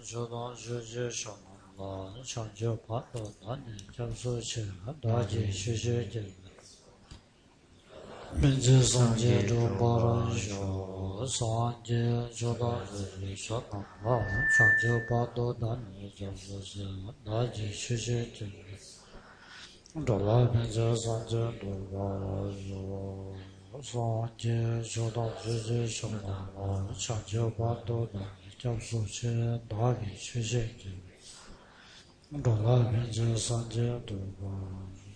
修道学习什么了？成就八道男女教授起来，大家学习经。并且三界中八人修，三界修道学习什么了？成就八道男女教授起来，大家学习经。这来并且三界中八人修。三界修道学习什么了？成就八道男女教授起来，大家学习经。这来并且三界中八人修。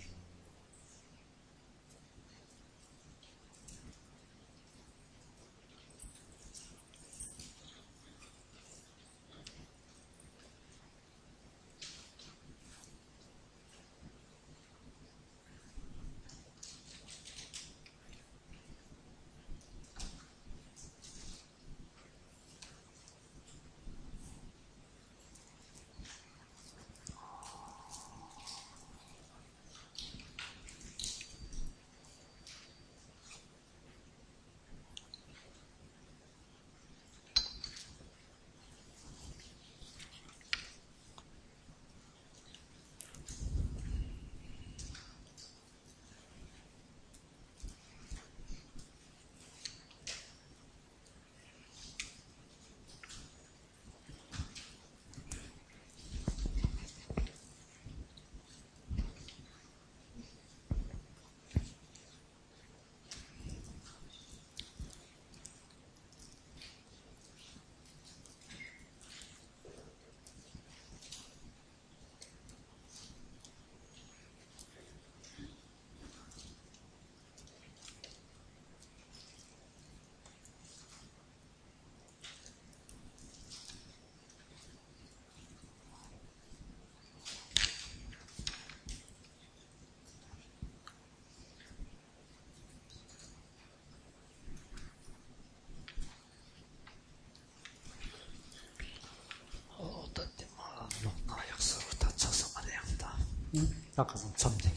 약간 잠드네.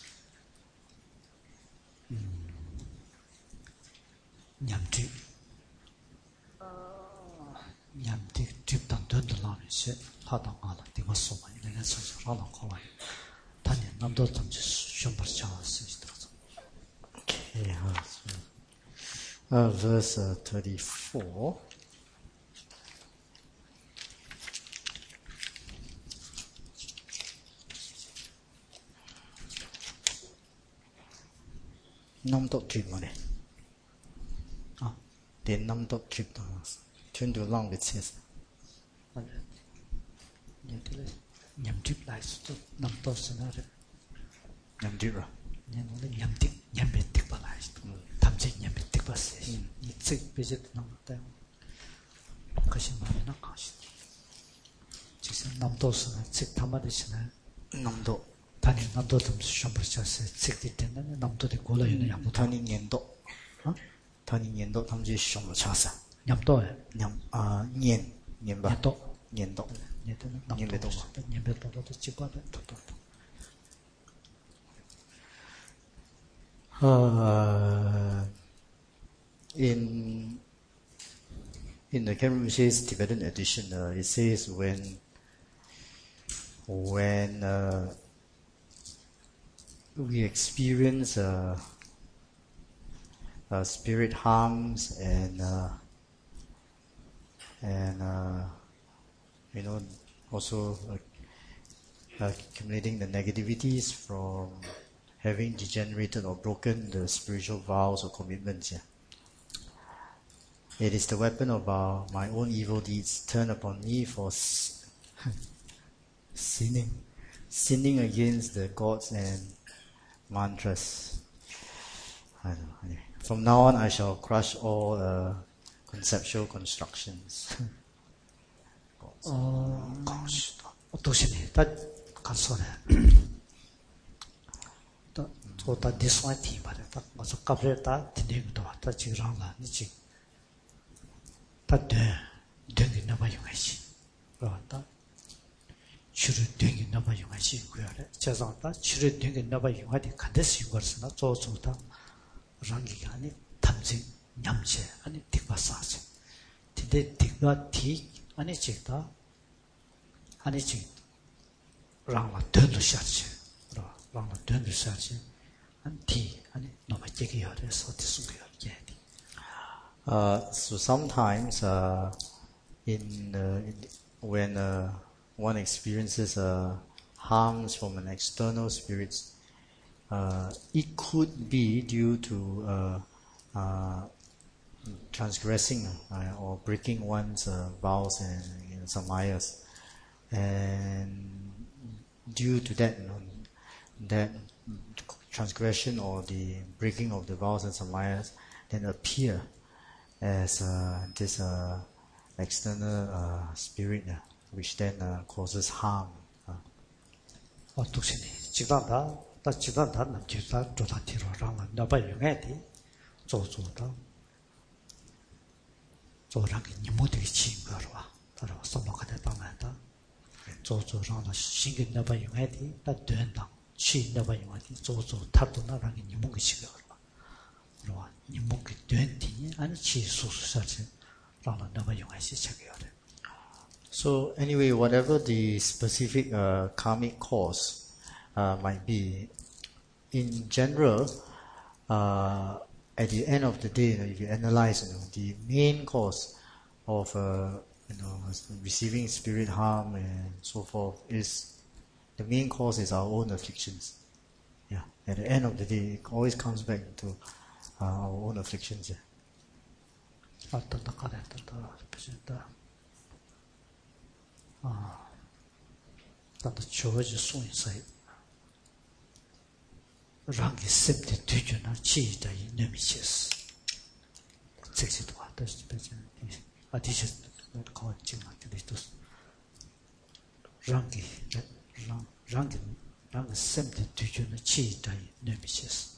냠뒤. 냠뒤 뒤단 된다라면서 하다가 내가 소만 내가 소소라는 거라. 단연 남도 잠시 좀 벌쳐서 있더라고. Okay, verse 34. Năm-tốc kịp mà này. Đến năm-tốc kịp đó. Thuyền đồ lòng biệt xét. Nhằm tiếp lại số năm-tốc sẽ nói. Nhằm tiếp rồi. Nhằm biệt tiếp vào lại. Thậm chí nhằm biệt tiếp vào xét. Nhị chức bây giờ năm-tốc 때문에. 그것이 말이 나 것이지. 지금 남도 쓰는 즉 담아도 쓰는 남도. 단위 남도 좀 시험 보셨어요. 책들 때문에 남도에 골라요는 양도. 단위 년도. 단위 년도 탐지 시험을 찾아. 냠도에. 년바. 년도. 년도는 남도. 년배도도 찍어도 또. In the Khenrinpoche's Tibetan edition, it says when we experience spirit harms and also accumulating the negativities from having degenerated or broken the spiritual vows or commitments. Yeah. It is the weapon of my own evil deeds turned upon me for sinning against the gods and mantras. From now on, I shall crush all conceptual constructions. 어떠시니? 다 간소네. 다 디스와이티 말이야. 다 먼저 까브레 다 디네기도 왔다 지랑라 니지. 다 되게 나봐 용하시. 그러다 치료 되게 나봐 용하시 그래. 제상다 치료 되게 나봐 용하디 간데스 용거스나 조조다. 랑기가 아니 탐지 냠제 아니 틱바사지. 디데 틱바 틱 아니 직다 아니 지 랑라 된도 샤지 랑라 된도 샤지 안티 아니 너무 얘기해야 돼서 뒤숭겨 얘기 So sometimes when one experiences harms from an external spirit, it could be due to transgressing or breaking one's vows and samayas, and due to that, that transgression or the breaking of the vows and samayas then appear as this external spirit, which then causes harm. 어떻게니 지단다 다 지단다 남기다 조다 뒤로랑 나봐 용해디 조조다 조랑이 니모들이 치인 거로 와 따라 써먹어야 방안다 조조랑 신경 나봐 용해디 다 된다 치 나봐 용해디 조조 타도 나랑이 니모가 시거로 와 니모가 된디 아니 치 수수사지 라는 나봐 용해시 책이야 So anyway, whatever the specific karmic cause might be, in general, at the end of the day, if you analyze, the main cause of receiving spirit harm and so forth is the main cause is our own afflictions. Yeah, at the end of the day, it always comes back to our own afflictions. Yeah. 다도 조지 손이사이 랑기 셉데 뒤주나 치이다 이 뇌미시스 섹시도 왔다 싶어지 아디시 거 찍는데 또 랑기 셉데 뒤주나 치이다 이 뇌미시스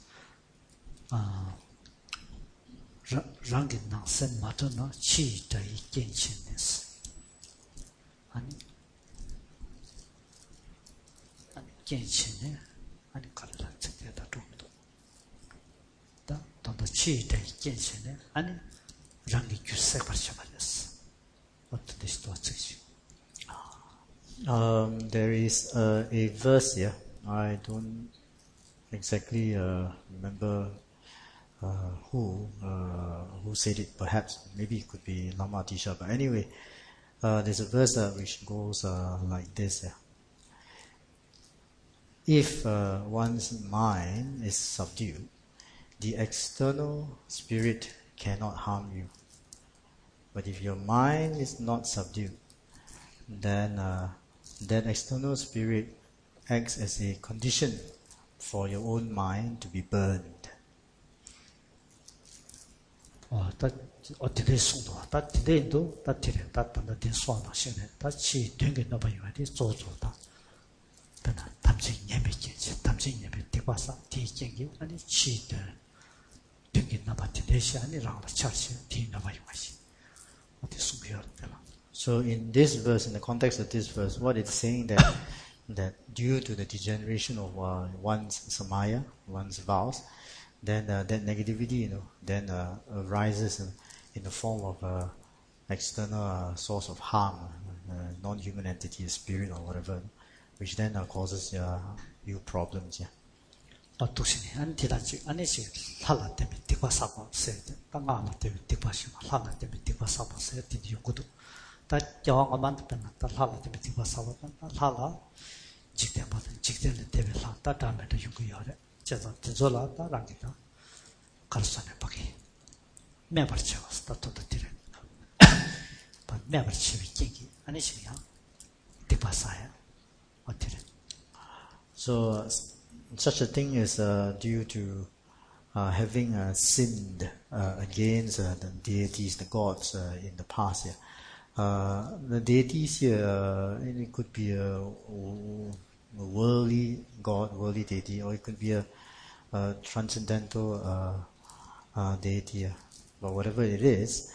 랑기 나센 마토나 치이다 이 겐신네스 아니 겐신네 아니 가르라 책에다 좀도 다 치이대 겐신네 아니 랑기 규세 버셔버렸어 어떻게 시도하지 There is a verse here. I don't exactly remember who said it. Perhaps maybe it could be Lama Atisha. But anyway, there's a verse which goes like this. If one's mind is subdued, the external spirit cannot harm you. But if your mind is not subdued, then that external spirit acts as a condition for your own mind to be burned. 어떻게 송도 다 디데도 다 디레 다 단다 딘소나 신네 다치 된게 너무 요한이 조조다 그나 담지 예배지 담지 예배 대과사 디쟁기 아니 치데 된게 너무 디데시 아니라 차시 디 너무 요하시 어떻게 숨겨야 So in this verse, in the context of this verse, what it's saying that due to the degeneration of one's samaya, one's vows, then that negativity, then arises in the form of external source of harm, non-human entity, a spirit or whatever, which then causes you problems. Yeah. 어떻게 안티다지 아니시 할라 때문에 디과 사고 세데 땅아마 때문에 디과시 할라 때문에 디과 사고 세 디디 연구도 다 영어만 듣는 다 할라 때문에 디과 사고 할라 직대받은 직대는 때문에 다 다음에도 연구해야 제가 진솔하다 라기다 가르쳐내 보기 매버치워서 또 들어 바 매버치위 얘기 아니시냐 디과사야 어떻게 So such a thing is due to having sinned against the deities, the gods in the past. The deities here, it could be a worldly god, worldly deity, or it could be a transcendental deity. But whatever it is,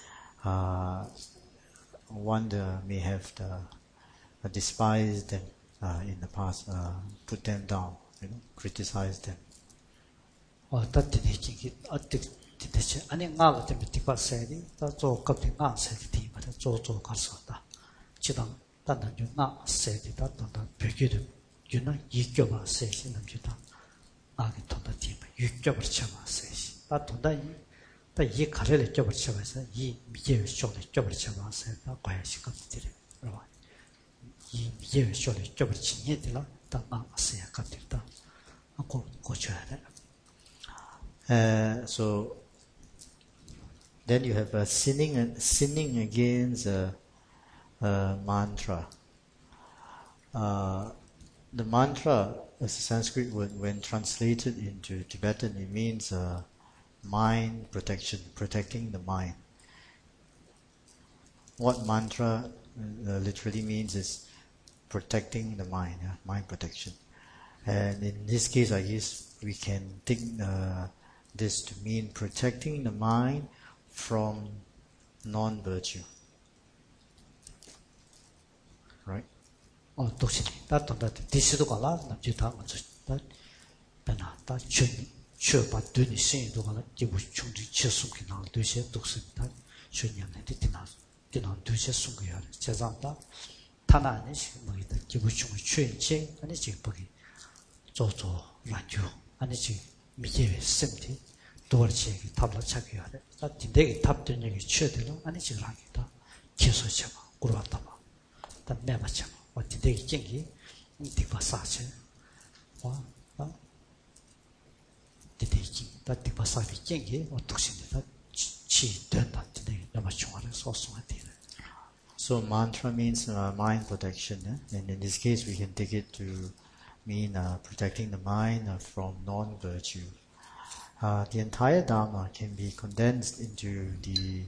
one may have despised them in the past, put them down, criticize them. 어떻게 되지? 아니 나가 좀 디과세리 또 조급이 나세리 디마다 조조 가서다. 지당 단단 유나 세디다 단단 베기도 유나 이겨봐 세시 남주다 아기 돈다 팀 육겹을 쳐봐 세시 다 돈다 이 가래를 껴버 쳐봐서 이 미제의 쇼를 껴버 쳐봐서 다 과야시 같들이 이 미제의 쇼를 껴버 치니들라 다 나서야 같들다 고쳐야 돼. So then you have sinning against mantra. The mantra is a Sanskrit word. When translated into Tibetan, it means mind protection, protecting the mind. What mantra literally means is protecting the mind, mind protection. And in this case, I guess we can take this to mean protecting the mind from non-virtue. Right? 독신이 다 돈다 디시도 가라 남지 다 먼저 다 배나 다 춘이 춰봐 되니 신도 가라 기부 충지 쳐숨기 나 되시 독신다 춘이한테 디나 되시 숨겨야 제자다 타나는 뭐이다 기부 충이 춘지 아니 지금 보기 조조 라주 아니 지금 미제의 셈티 도르치기 탑라 차기야 돼. 다 딘데기 탑된 얘기 쳐들어 아니 지금 하기다 계속 쳐봐 그러다 봐. 다 매마 쳐봐. 딘데기 쟁기 디바 사체 와 딘데기 다 디바 사비 쟁기 독신이다 치 된다 딘데기 매마 총알을 소송할 때. So mantra means mind protection, and in this case we can take it to mean protecting the mind from non-virtue. The entire Dharma can be condensed into the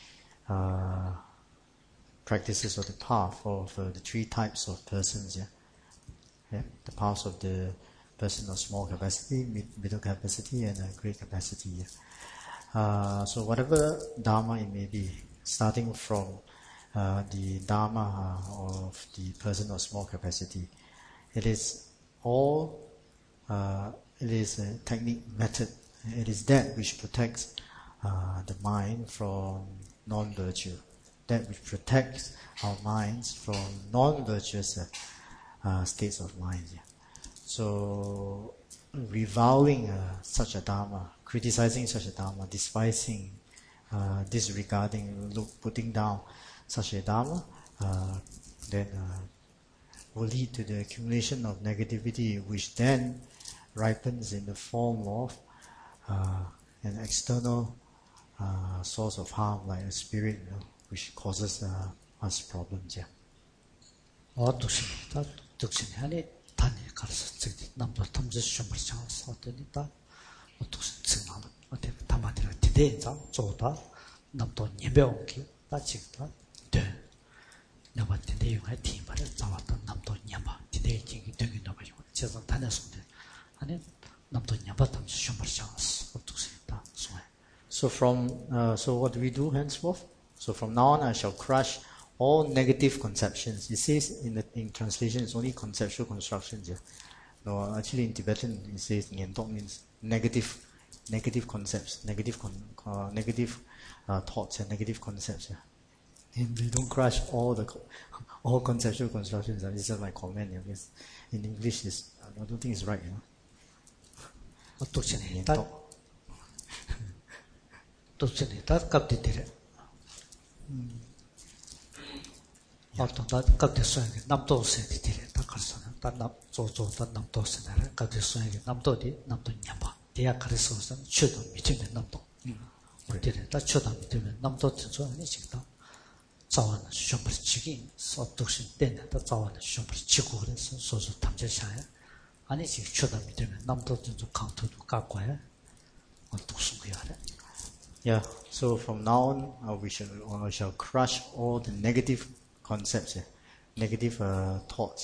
practices of the path of the three types of persons. The paths of the person of small capacity, middle capacity, and great capacity. So whatever Dharma it may be, starting from the Dharma of the person of small capacity, it is all, it is a technique, method. It is that which protects the mind from non-virtue. That which protects our minds from non-virtuous states of mind. So, reviling such a Dharma, criticizing such a Dharma, despising, disregarding, putting down such a Dharma, then will lead to the accumulation of negativity, which then ripens in the form of an external source of harm, like a spirit, which causes us problems. 독신이 아니 단이 가서 저기 남도 탐지 시험을 장서 되니까 독신 증나는 어때 담아들어 디데자 조다 남도 예배원기 따지다 돼 내가 디데 용할 팀을 잡았다 남도 예바 디데 얘기 되게 나봐 제가 다녔는데 아니 남도 예바 탐지 시험을 장서 독신이다 소에. So so what do we do henceforth? So from now on, I shall crush all negative conceptions. It says in translation, it's only conceptual constructions. No, actually in Tibetan, it says Nyentok means negative concepts, negative thoughts and negative concepts. And we don't crush all conceptual constructions. This is my comment. Because in English, I don't think it's right. 독신이 다 갑디들에 어떤 다 갑디서에게 남도세디 들에 다 가서는 다 남조조다 남도세나를 갑디서에게 남도디 남도 냐바 대야 가르쳐서 추도 밑에 남도 어디에 다 추도 밑에 남도 진짜 아니 지다 자원 시험을 치기 독신 때는 다 자원 시험을 치고 그래서 소소 탐제샤야 아니 지 추도 밑에 남도 진짜 강토도 갖고야 독수고야. Yeah, so from now on, we shall crush all the negative concepts, negative thoughts.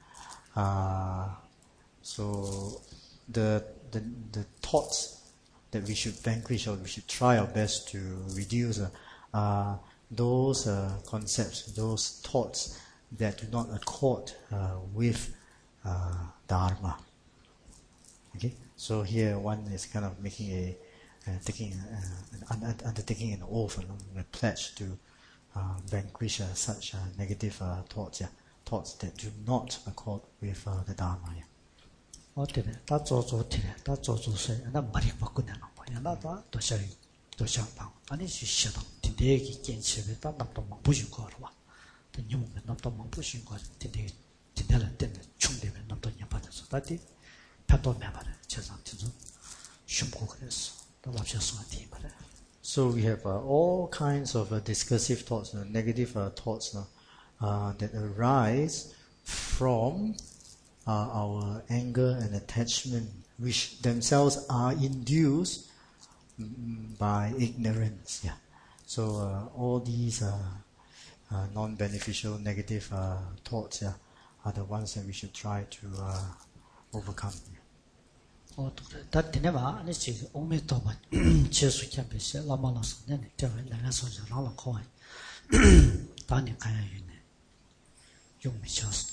So the thoughts that we should vanquish or we should try our best to reduce are those concepts, those thoughts that do not accord with Dharma. Okay, so here one is kind of making undertaking an oath, a pledge to vanquish such negative thoughts, thoughts that do not accord with the Dharma. 어때네? 다 조조티네. 다 조조세. 나 머리 바꾸네 나 뭐야. 나다 도샤방. 아니 시셔도 딘데기 겐치베 다 남도만 부신 거로 와. 또 남도만 부신 거 딘데라 딘데 충대면 남도 냐받아서 다디 편도면 말해. 제상 뒤도 숨고 그랬어. 또 laps였어 뒤 말해. So we have all kinds of discursive thoughts, negative thoughts that arise from our anger and attachment, which themselves are induced by ignorance. Yeah. So all these non-beneficial negative thoughts are the ones that we should try to overcome. 다 되네마 아니 지금 오메토만 제수 캠페스 라마라서 내가 내가 소저 라라 코이 다니 가야 있네 용미쳤어.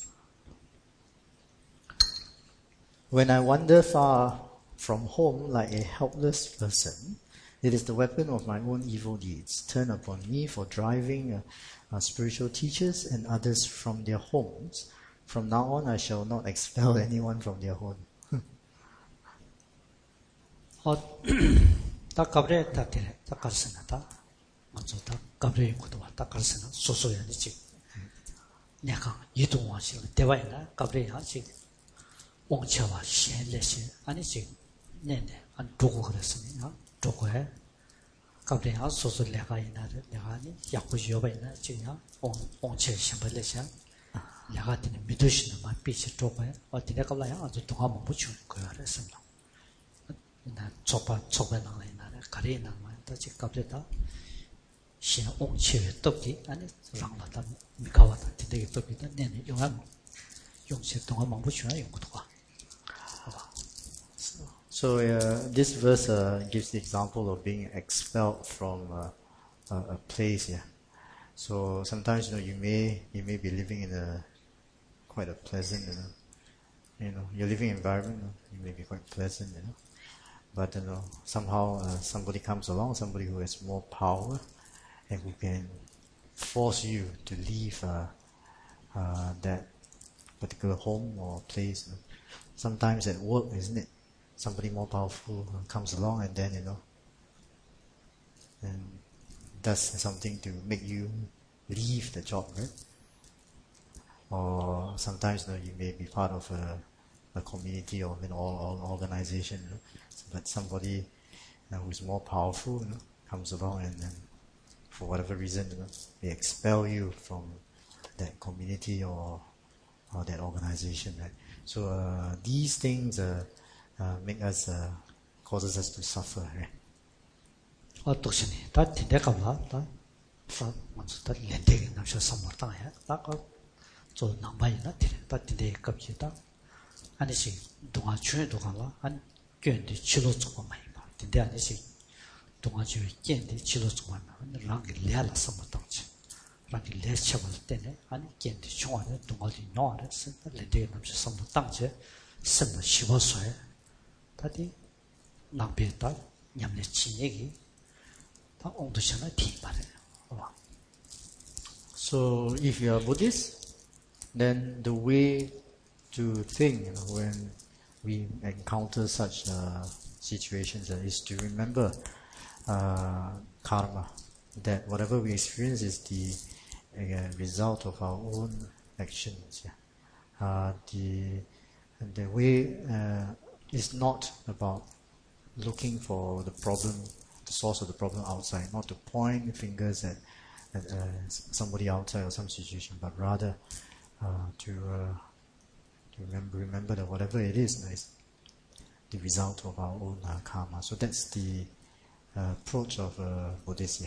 When I wander far from home like a helpless person, it is the weapon of my own evil deeds turned upon me for driving spiritual teachers and others from their homes. From now on, I shall not expel anyone from their home. 다 가브레 다테 다 가르스나다 먼저 다 가브레 것도 왔다 가르스나 소소야 지금 내가 이동하시 대화이나 가브레 하시 옹쳐와 시엔레시 아니 지금 네네 안 두고 그랬으니까 두고해 가브레 하 소소 내가 이나를 내가 아니 약고시 여바이나 지금 옹쳐 심벌레시 내가 되는 믿으시는 말 빛이 두고해 어디 내가 봐야 아주 동안 못 주는 거야 그랬습니다. 나 초반 나라에 가리 나만 다시 갑자다 신 옹치에 떡기 아니 랑라다 미가와다 되게 떡기다 내내 용한 용치 동안 못 주나 용도 봐. So this verse gives the example of being expelled from a place. Yeah. So sometimes you may be living in quite a pleasant your living environment. You may be quite pleasant. But somehow somebody comes along, somebody who has more power, and who can force you to leave that particular home or place. Sometimes at work, isn't it? Somebody more powerful comes along and then and does something to make you leave the job, right? Or sometimes you may be part of a community or an organization, but somebody who is more powerful comes along and for whatever reason they expel you from that community or that organization, right? So these things make us causes us to suffer, right? 어떻시니 다 내가 봐다 먼저 다 렌데게 남셔 선물당해 저 남바이나 다 데 갑시다 아니시 동아 주에 동아라 한 괜히 치료 조금 많이 봐 근데 아니시 동아 주에 괜히 치료 조금 많이 랑게 레알 선물당지 랑게 레 쳐볼 때네 아니 괜히 중앙에 동아리 노아를 쓴다 렌데게 남셔 선물당지 선물 씹어서요 다디 랑베다 냠내 치얘기 다 옹도셔나 뒤바래 So if you are Buddhist, then the way to think when we encounter such situations is to remember karma, that whatever we experience is the result of our own actions. The way is not about looking for the problem, the source of the problem outside, not to point fingers at somebody outside or some situation, but rather to remember that whatever it is the result of our own karma. So that's the approach of Buddhism.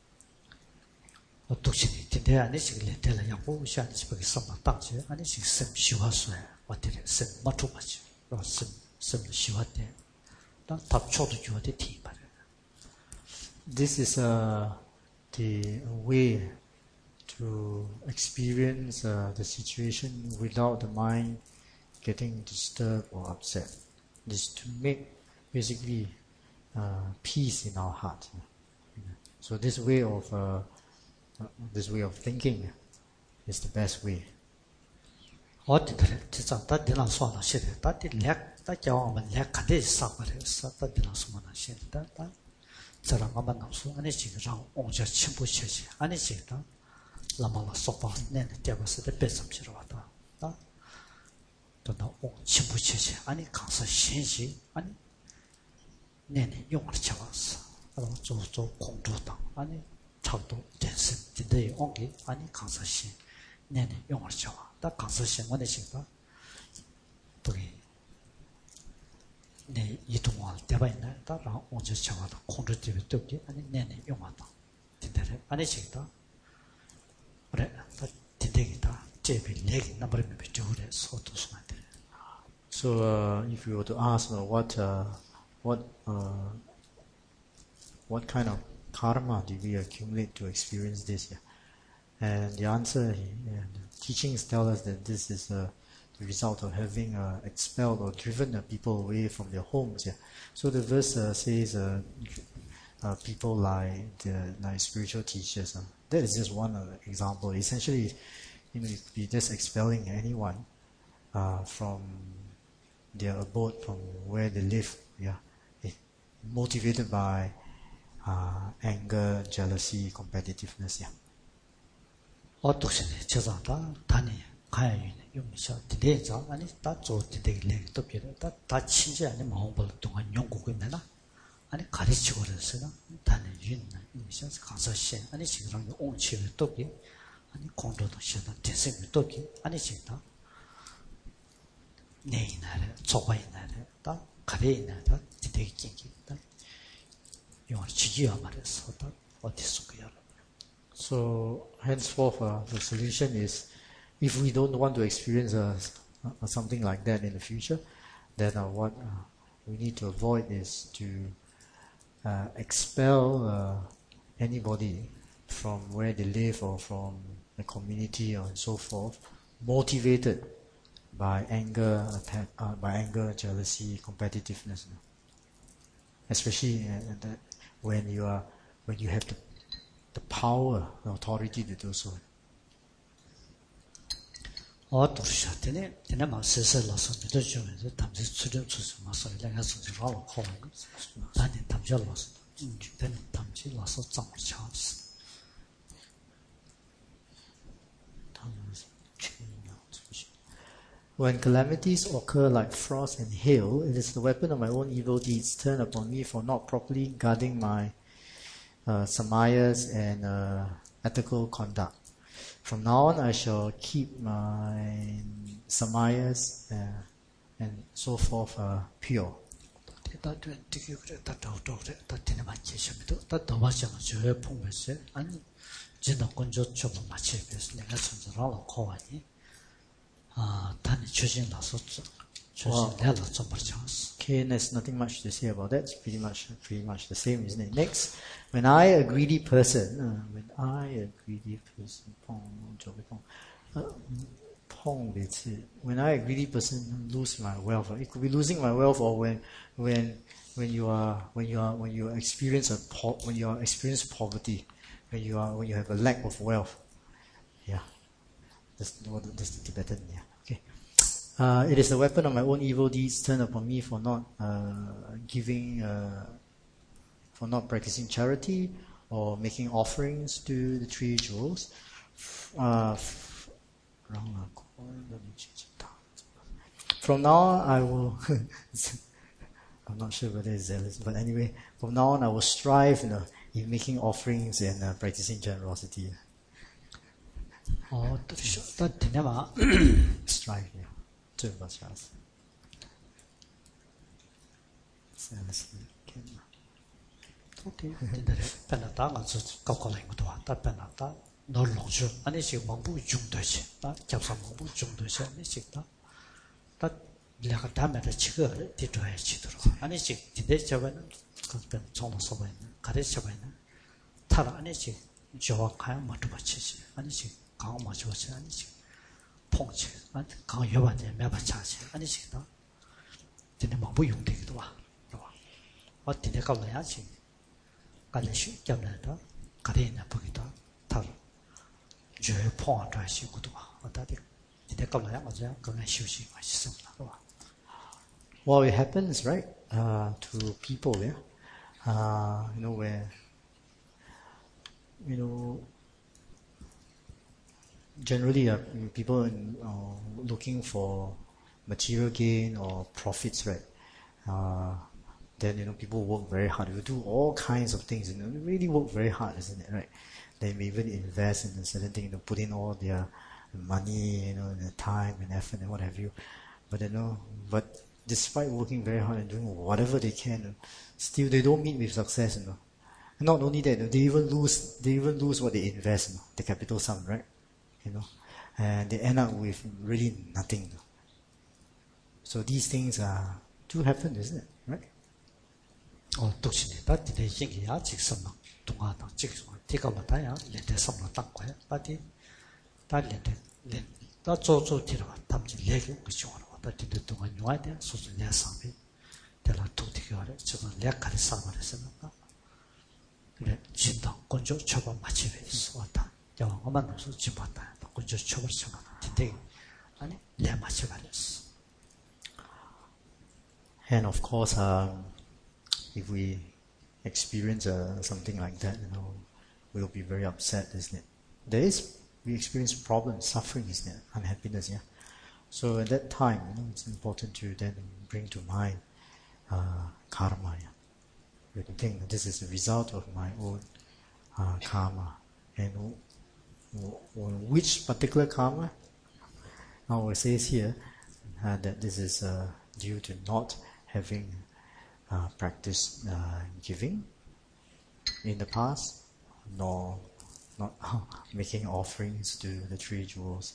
어떻시니 근데 아니시 레텔라 양보 시안 집에 선마 땅지 아니시 심 시화수에 어디래 심 맞춰봤지 심 시화때 다 답초도 주어대 티바래. This is the way to experience the situation without the mind getting disturbed or upset. This to make basically peace in our heart. So this way of this way of thinking is the best way. 어디들 진짜 다 되나 소나 시대 다들 렉다 겨우면 렉 가대 사버렸어 다 되나 소나 시대 다 저랑 한번 나서 아니 지금 온저 친구 체시 아니 지금 라마라 소파 내내 대버스 때 배sam시로 왔다 다 또나 온 친구 체시 아니 가서 신시 아니 내내 용을 잡았어 그럼 저 공주당 아니 차도 됐어 근데 온게 아니 가서 신 내내 용을 잡아 다 가서 신문에 신다 또게 내 이동할 때가 있나 따라 언제 잡아도 공주 집에 뜯기 아니 내내 용하다 근데 아니 신다 그래 다 된대기다 제비 내기 넘버를 비교를 소도 수만데 So if you were to ask what kind of karma do we accumulate to experience this? Yeah? And the answer, the teachings tell us that this is the result of having expelled or driven people away from their homes. Yeah? So the verse says people like spiritual teachers. That is just one example. Essentially, if you're just expelling anyone from their abode, from where they live, motivated by anger, jealousy, competitiveness. Yeah. 어떻게 저자다 단이 가야 있는 용서 디데자 아니 다 조디데게 또 비례 다 친지 아니 마음벌 동안 연구고 있나 아니 가르치고 그랬으나 단이 윤나 용서 가서시 아니 지금 온치를 또기 아니 공도도 시다 대생을 또기 아니 지다 내이나래 조바이나래 다 가래이나다 디데게 낀기 다 용을 지기야 말해서 다 어디서 그야 So henceforth, the solution is, if we don't want to experience something like that in the future, then what we need to avoid is to expel anybody from where they live or from the community or so forth, motivated by anger, jealousy, competitiveness. Especially when you have the power, the authority to do so. 어떠셨더니 내가 세세라서 믿어주면서 담지 수련 주스 마서 내가 손으로 하고 나는 담절로서 되는 담지로서 점을 찾았어. When calamities occur like frost and hail, it is the weapon of my own evil deeds turned upon me for not properly guarding my samayas and ethical conduct. From now on, I shall keep my samayas and so forth pure. Okay, there's nothing much to say about that. It's pretty much the same, isn't it? Next, when I, a greedy person, lose my wealth, it could be losing my wealth, or when you experience poverty, when you have a lack of wealth. Yeah, that's the Tibetan. Yeah. Okay. It is the weapon of my own evil deeds turned upon me for not for not practicing charity or making offerings to the three jewels. From now on, I will. I'm not sure whether it's zealous, but anyway, from now on, I will strive, in making offerings and practicing generosity. Strive, yeah. 통치, 강 여반에 매번 차지 아니시다. 근데 뭐 부용되기도 와. 어떻게 가려야지. 갈래시 겸내다. 가리나 보기도 다 觉碰着西古多，我到底今天搞了样，我这样刚刚休息嘛，是什么了吧 Well, it happens, right, to people, yeah. Where, generally people looking for material gain or profits, right? Then people work very hard. You do all kinds of things. They really work very hard, isn't it? Right? They may even invest in a certain thing. Put in all their money, their time and effort and what have you. But despite working very hard and doing whatever they can, still they don't meet with success. Not only that, they even lose what they invest, the capital sum, right? And they end up with really nothing. So these things do happen, isn't it? Right? 독신이 다 디데 얘기야 직선만 동화다 직선 티가 맞다야 레데 섬나 땅과야 바디 다 레데 다 조조 티라 담지 레게 그쇼나 왔다 디데 동안 요아데 소소 레상비 데라 토티가래 저건 레카리 사바레스나가 그래 진당 건조 처방 마치베 왔다 영어만 없어 집었다 건조 처벌 처방 디데 아니 레 마치바레스. And of course, if we experience something like that, we'll be very upset, isn't it? We experience problems, suffering, isn't it? Unhappiness, yeah. So at that time, it's important to then bring to mind karma. Yeah. You can think that this is the result of my own karma, and which particular karma? Now it says here that this is due to not having practiced giving in the past, nor not making offerings to the three jewels.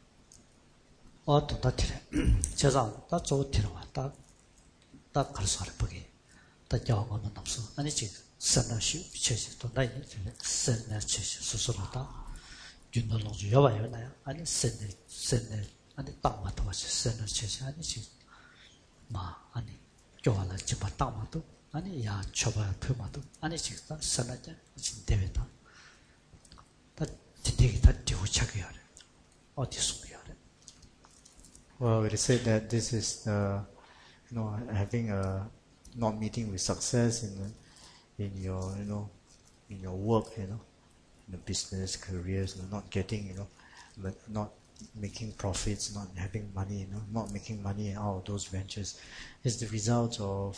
어떤 티래 제가 다 좋티로 왔다 다 갈수를 보기 다 영어는 없어 아니 지금 선나시 비체시 또 나이 선나시 수수로다 윤노롱주 여봐요 나요 아니 선네 아니 딱 맞다 와서 선나시 아니 지금 마 아니 교환을 집어 땅마도 아니 야 쳐봐야 표마도 아니 지금 선나자 진대베다 다 디디기 다 뒤우차게 하래 어디서 해야 Well, it is said that this is having not meeting with success in your work, in the business careers, not getting, not making profits, not having money, not making money out of those ventures, is the result of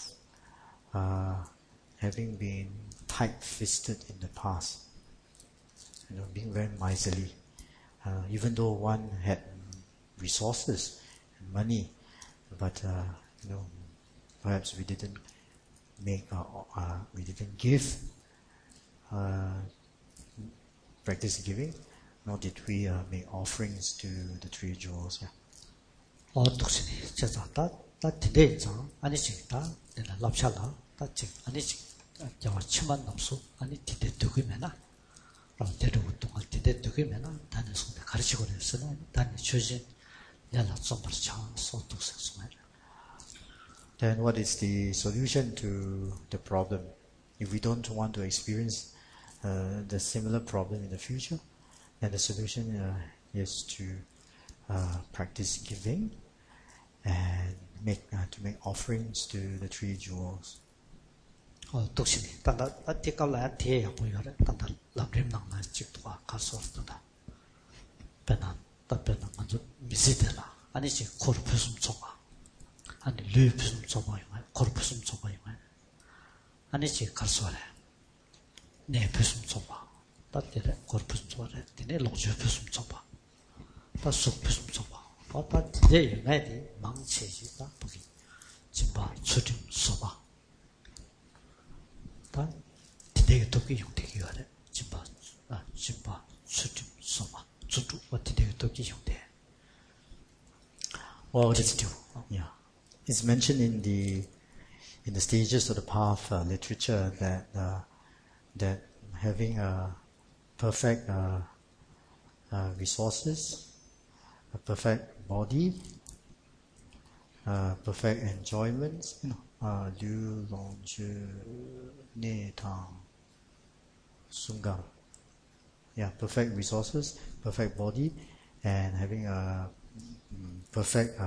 having been tight-fisted in the past, being very miserly, even though one had resources and money, but perhaps we didn't give, practice giving, nor did we make offerings to the three jewels. Yeah. 독신이 제자다 다 디데이자 아니지다 내가 랍샬라 다지 아니지 저 치만 넘수 아니 디데 두기면아 데르고 동안 디데 두기면아 다는 손에 가르치고 그랬으나 다는 주진 야라 좀 버쳐 소독성 Then what is the solution to the problem? If we don't want to experience the similar problem in the future, then the solution is to practice giving and to make offerings to the three jewels. 독신이 단다 티깔라 티에 보여래 단다 람림낭나 직도가 가서었다. 배나 답변은 먼저 미시데라 아니지 코르프숨 줘봐. 아니 류프숨 줘봐요. 코르프숨 줘봐요. 아니지 가서래. 네 프숨 줘봐. 따뜻해 코르프숨 줘래. 디네 롱주프숨 줘봐. 다 속프숨 줘봐. 다 디네 매디 망치지다 보기. 진바 수림 써봐. 다 디네 도기 용되기 하래. 진바 수림 써봐. 주주 어디에 도기 용돼. Well, it's mentioned in the stages of the path literature that having perfect resources, a perfect body, perfect enjoyments, Liu Longzhu Ne Tang Sungang, perfect resources, perfect body, and having a perfect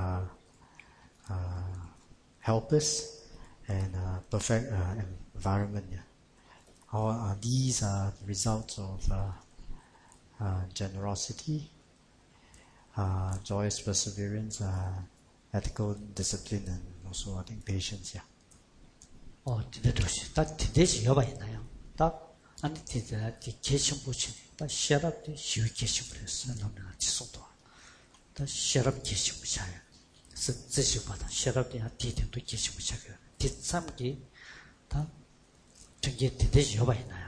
helpers and perfect environment. Yeah. These are the results of generosity, joyous perseverance, ethical discipline, and also I think patience. Yeah. 디데도시 다 디데시 여바 있나요? 다 아니 디데 계신부치 다 셔럽디 쉬위 계신부였어 너무나 지속도 다 셔럽 계신부샤요 스지시바다 셔럽디 디데도 계신부샤요 디삼기 다 저게 디데시 여바 있나요?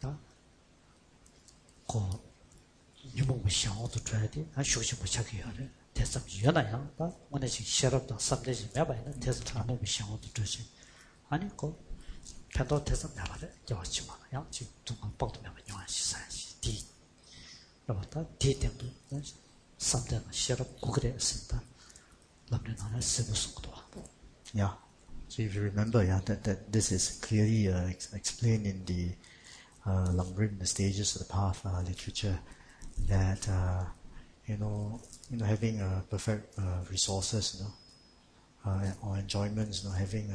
다고 유목부 샤오도 줘야 돼. 아 쇼시부 차기요래. 대삼 연아야. 다 원래지 셔럽도 삼대지 매바이는 대삼 유목부 샤오도 줘지. 아니 거 편도 대삼 매바래. 저치마. 야 지금 동안 뻑도 매바 영화 시사지. 디. 그러다 디템도 삼대는 셔럽 고그래 쓴다. 남녀는 세부속도. Yeah. So if you remember, that this is clearly explained in the Lamrim, the stages of the path literature, that having perfect resources, or enjoyments, having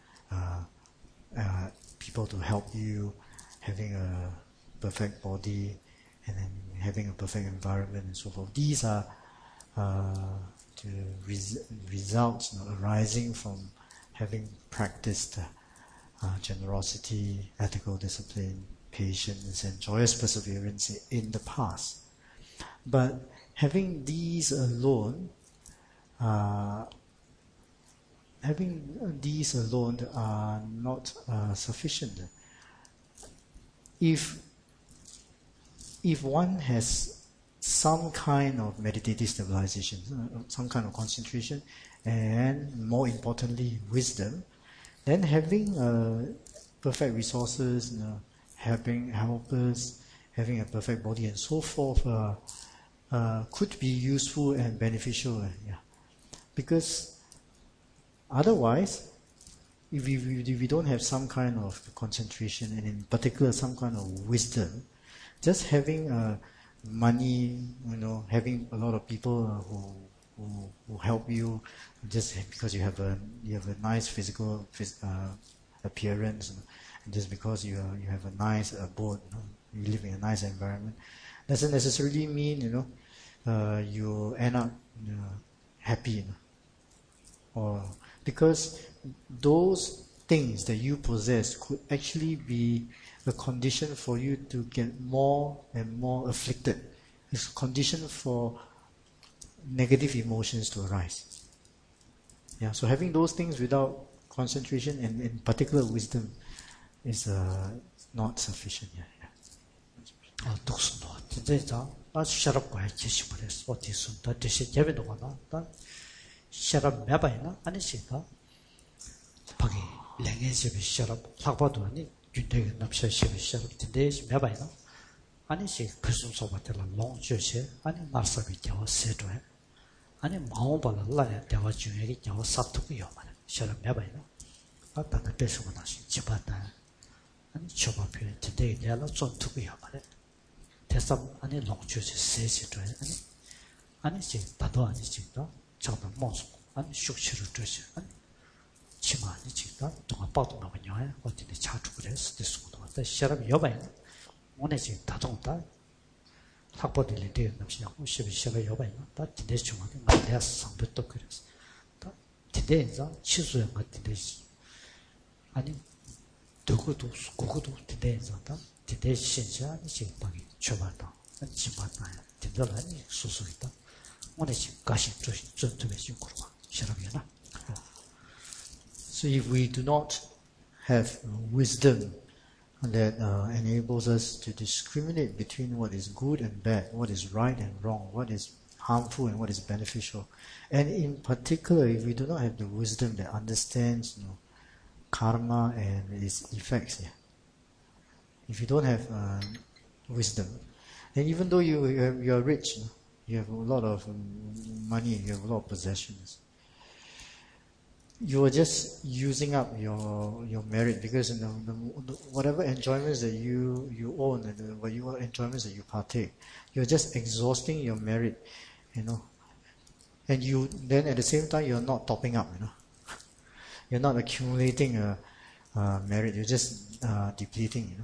people to help you, having a perfect body, and then having a perfect environment and so forth. These are the results arising from having practiced generosity, ethical discipline, patience, and joyous perseverance in the past. But having these alone, are not sufficient. If one has some kind of meditative stabilization, some kind of concentration, and more importantly, wisdom, then having perfect resources, having helpers, having a perfect body, and so forth, could be useful and beneficial. Because otherwise, if we don't have some kind of concentration, and in particular some kind of wisdom, just having money, having a lot of people who help you, just because you have a nice physical appearance, and just because you have a nice abode, you live in a nice environment, doesn't necessarily mean you end up happy, or because those things that you possess could actually be a condition for you to get more and more afflicted. It's a condition for negative emotions to arise. So having those things without concentration and in particular wisdom is not sufficient. 독순도 진짜 나 셔럽 거야 계시버렸어. 어디서 다 대신 예배도 가나 다 셔럽 매바이나 아니시가 방이 랭에집이 셔럽 학바도 아니 윤대가 납셔집이 셔럽 tinde시 매바이나 아니시 그순소바텔라 롱주시 아니 마사비 겨워 세도해 아니 마오발라 대화 중에 겨워 사투고요 말 셔럽 매바이나 아따다 배수고 나시 집었다 아니 초바표 tin데 내가 쫀투고요 말 대삼 아니 롱주시 세지도해 아니 지 다도 아니 지다 저도 모습 아니 숙취를 주시 아니 치마 아니 지다 동안 빠도 나와요 어디에 차주 그랬을 때 수도 왔다 셔럽 여바이나 오늘 지금 다동다 학보들이 되는 남시냐 혹시 셔럽 여바이나 다 진대 중앙에 내가 상부터 그랬어 다 진대에서 치수형 같은데 아니 누구도 그거도 진대에서 다 진대 신자 아니 지금 방이 쳐봤다 지봤다 진짜라니 수수있다 오늘 지금 가시 전투에 지금 그러고 셔럽이나. So if we do not have wisdom that enables us to discriminate between what is good and bad, what is right and wrong, what is harmful and what is beneficial, and in particular, if we do not have the wisdom that understands karma and its effects, if you don't have wisdom, then even though you are rich, you have a lot of money, you have a lot of possessions, you are just using up your merit, because whatever enjoyments that you own and whatever enjoyments that you partake, you're just exhausting your merit, and you then at the same time you're not topping up, you're not accumulating merit, you're just depleting,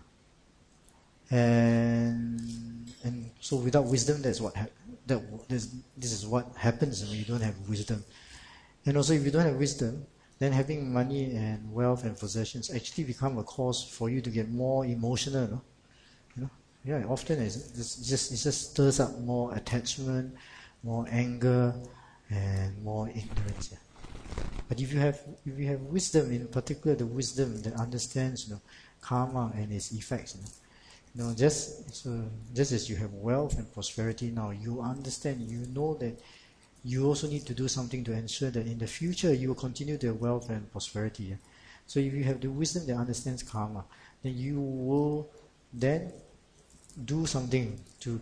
and so without wisdom, this is what happens when you don't have wisdom. And also, if you don't have wisdom, then having money and wealth and possessions actually become a cause for you to get more emotional. Yeah, often it just stirs up more attachment, more anger, and more ignorance. Yeah. But if you have wisdom, in particular the wisdom that understands karma and its effects, just as you have wealth and prosperity now, you understand, you know that you also need to do something to ensure that in the future you will continue the wealth and prosperity. Yeah? So if you have the wisdom that understands karma, then you will then do something to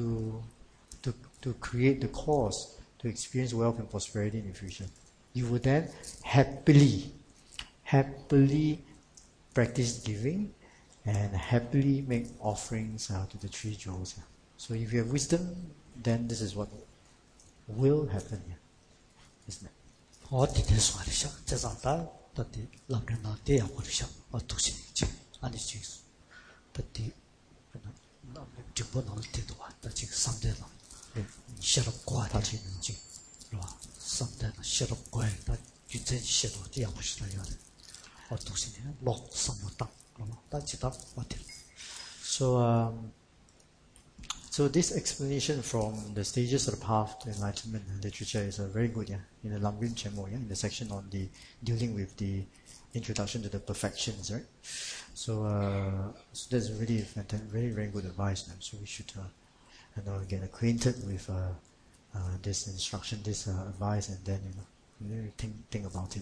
create the cause to experience wealth and prosperity in the future. You will then happily practice giving and happily make offerings to the three jewels. Yeah? So if you have wisdom, then this is what will happen here, isn't it? So this explanation from the stages of the path to enlightenment literature is very good, in the Lam Rim Chenmo, in the section on the dealing with the introduction to the perfections, right? So that's really fantastic, very, very good advice. So we should get acquainted with this instruction, this advice, and then really think about it.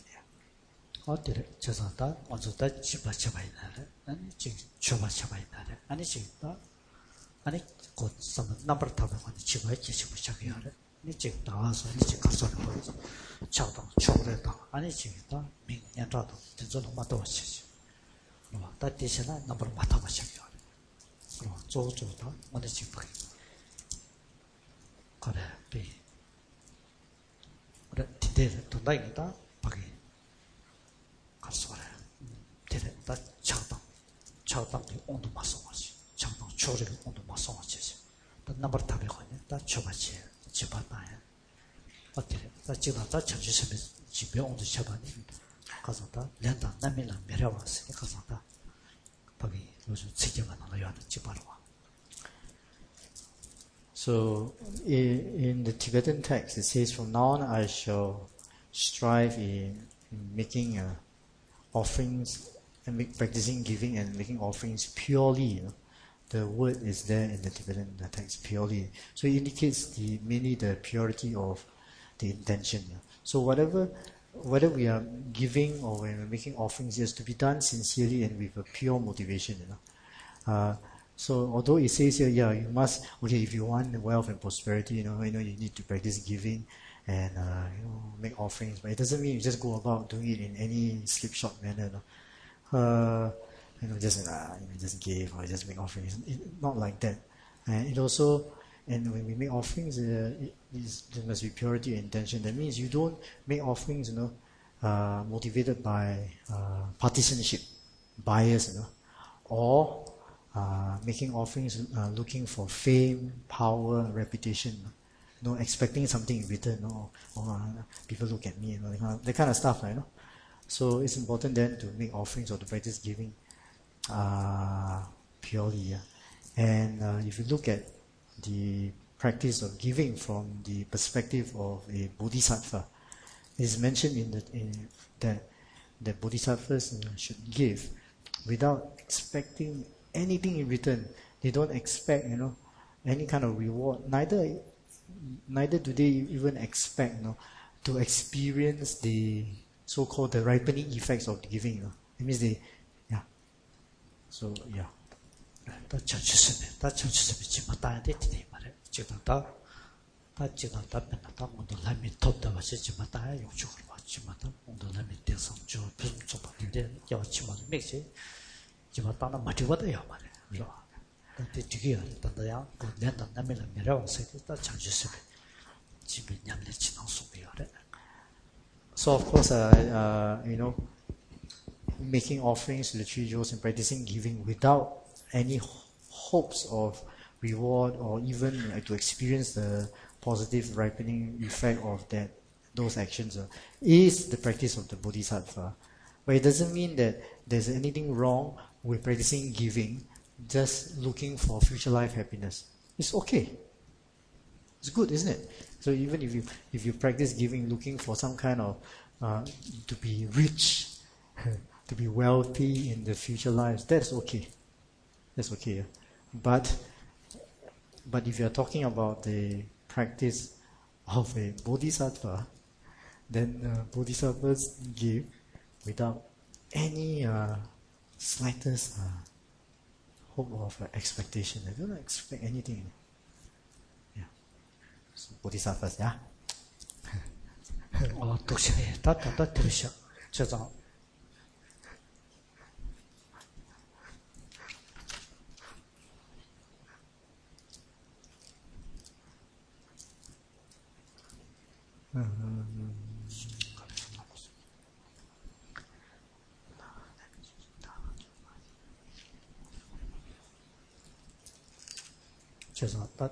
아니 곧 some number 타고 가는 집에 계시고 자기야래 니지 나와서 니지 가서 거기 차도 초래다 아니 지다 민년라도 진짜로 맞다 왔지 다 대신에 넘버 맞다 왔어요 조조다 어디 집에 그래 비 그래 디데를 또 나이다 밖에 가서 그래 디데다 차도 온도 맞서 왔지 장동 초리를 온도 맞서 왔지 또 넘버 타고 가네 다 쳐봤지 집었다야 어때 다 집었다 전주시에 집에 온도 쳐봤니 가서다 렌다 남이랑 내려왔으니 가서다 거기 요즘 지켜만 나와야 집하러 와. So in the Tibetan text it says, from now on I shall strive in making offerings and practicing giving and making offerings purely. The word is there in the Tibetan text, purely. So it indicates mainly the purity of the intention. So whether we are giving or when we're making offerings, it has to be done sincerely and with a pure motivation. So although it says here, you must, if you want wealth and prosperity, you need to practice giving and make offerings. But it doesn't mean you just go about doing it in any slipshod manner. Just give or just make offerings. Not like that. And when we make offerings, there must be purity of intention. That means you don't make offerings, motivated by partisanship, bias, or making offerings looking for fame, power, reputation. Expecting something in return. People look at me, that kind of stuff, So it's important then to make offerings or to practice giving purely. And if you look at the practice of giving from the perspective of a bodhisattva, it's mentioned that the bodhisattvas should give without expecting anything in return. They don't expect, any kind of reward. Neither do they even expect, to experience the so-called the ripening effects of the giving. It means they, So, 다 전주스에 집었다야 돼, 말해. 지금 다 다 지가 답변나 다 모두 라미 톱다 마시지만 다 용축을 받지만 다 모두 라미 대성 저 무슨 좀 받는데 여치만 맥지 지만 다나 마티버도야 말이야. 근데 되게 단다야 그 내가 남을 내려와서 다 장주스 집에 냠내 지난 속이야. So of course, making offerings to the three jewels and practicing giving without any hopes of reward or even to experience the positive ripening effect of those actions is the practice of the bodhisattva. But it doesn't mean that there's anything wrong with practicing giving, just looking for future life happiness. It's okay. It's good, isn't it? So even if you practice giving, looking for some kind of to be rich, to be wealthy in the future lives, that's okay. That's okay. Yeah? But if you are talking about the practice of a bodhisattva, then bodhisattvas give without any slightest hope of expectation. They don't expect anything. Yeah. So bodhisattvas, yeah. 독신이 다 들으셔. 저장. 죄송하다.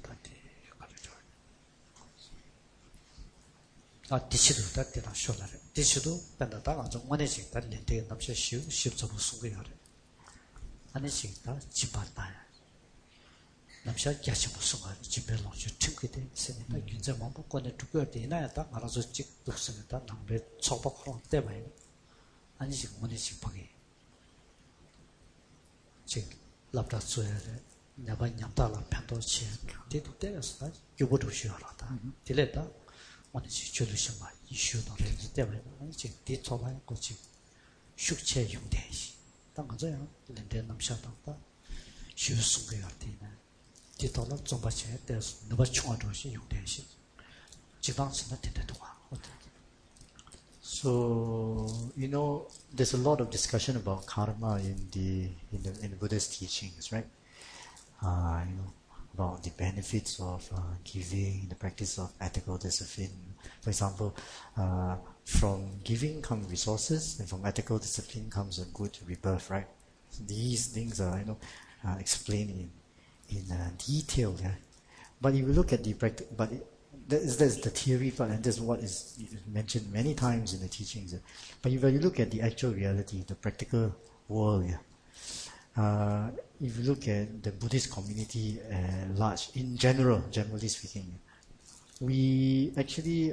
디시도 딱대나 쇼라래. 디시도 밴다다가 좀 원해지 달린데 남셔 쉽좀 숨겨야래. 아니시다 집안다. 남셔 야시 무슨 거 집에로 튀기대 세네다 균자 만복권에 두고 되나야다 알아서 찍 독선에다 남배 초박으로 때문에 아니시 원해지 보기. 즉 랍다 줘야래. 내가 냠다라 편도치 대도 때렸어. 요거도 쉬어라다. 딜레다 원해지 줄으신 말 이슈도 레지 때문에 이제 뒤쳐봐야 거지. 숙체 용대시. 당가져요. 렌데 남셔다. 쉬었을 때는 뒤돌아 좀 봐야 돼. 너가 총아도시 용대시. 지방선에 된다고. So there's a lot of discussion about karma in the Buddhist teachings, right? About the benefits of giving, the practice of ethical discipline. For example, from giving come resources, and from ethical discipline comes a good rebirth, right? So these things are, explained in detail. Yeah? But if you look at the practice, that's the theory part, and that's what is mentioned many times in the teachings. But if you look at the actual reality, the practical world, if you look at the Buddhist community at large, in general, generally speaking, we actually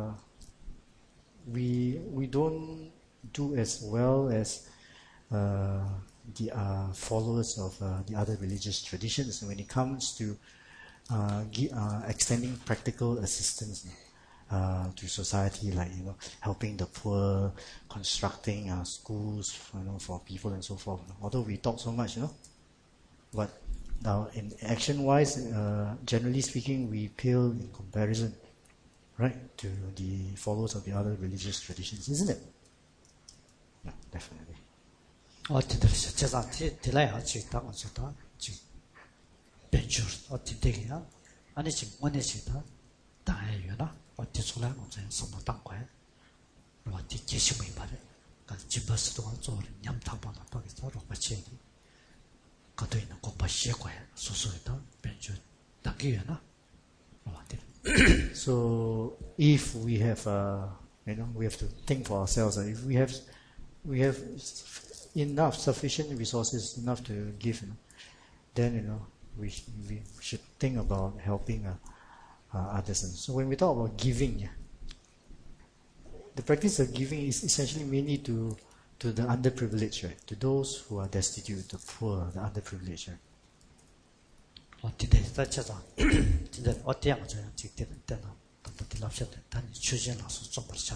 we don't do as well as the followers of the other religious traditions when it comes to extending practical assistance to society, like helping the poor, constructing schools for people and so forth. Although we talk so much, but now in action-wise, generally speaking, we pale in comparison, right, to the followers of the other religious traditions, isn't it? Yeah, definitely. 어디들이서 제가 딜라야지 당어서다 지 벤처 어디되게야 아니 지금 원해지다 다해요나 어디 소리하는 거지 somma 땅과에 어디 계시면 말해 그 집에서도 좀 냠탕바나 밖에서 로바치기 거기 있는 공부 시작과에 소소했다 벤처 당기요나 어디 So if we have we have to think for ourselves. If we have enough sufficient resources enough to give, then we should think about helping others. So when we talk about giving, the practice of giving is essentially mainly to the underprivileged, right? To those who are destitute, the poor, the underprivileged. Right? 어디다 찾아 진짜 어디야 저야 직대는 때나 단단히 납셨다 단지 추진하서 좀 벌자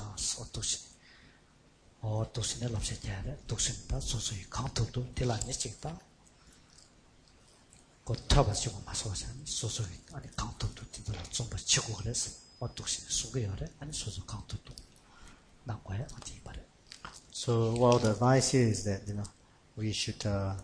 어떠시네 납셨야 독신다 소소히 강도도 딜라니 찍다 타바지고 마소자 소소기 아니 강도도 뒤돌아 좀 치고 그래서 어떻게 속여래 아니 소소 강도도 나과야 어디 말해. So, well, the advice here is that we should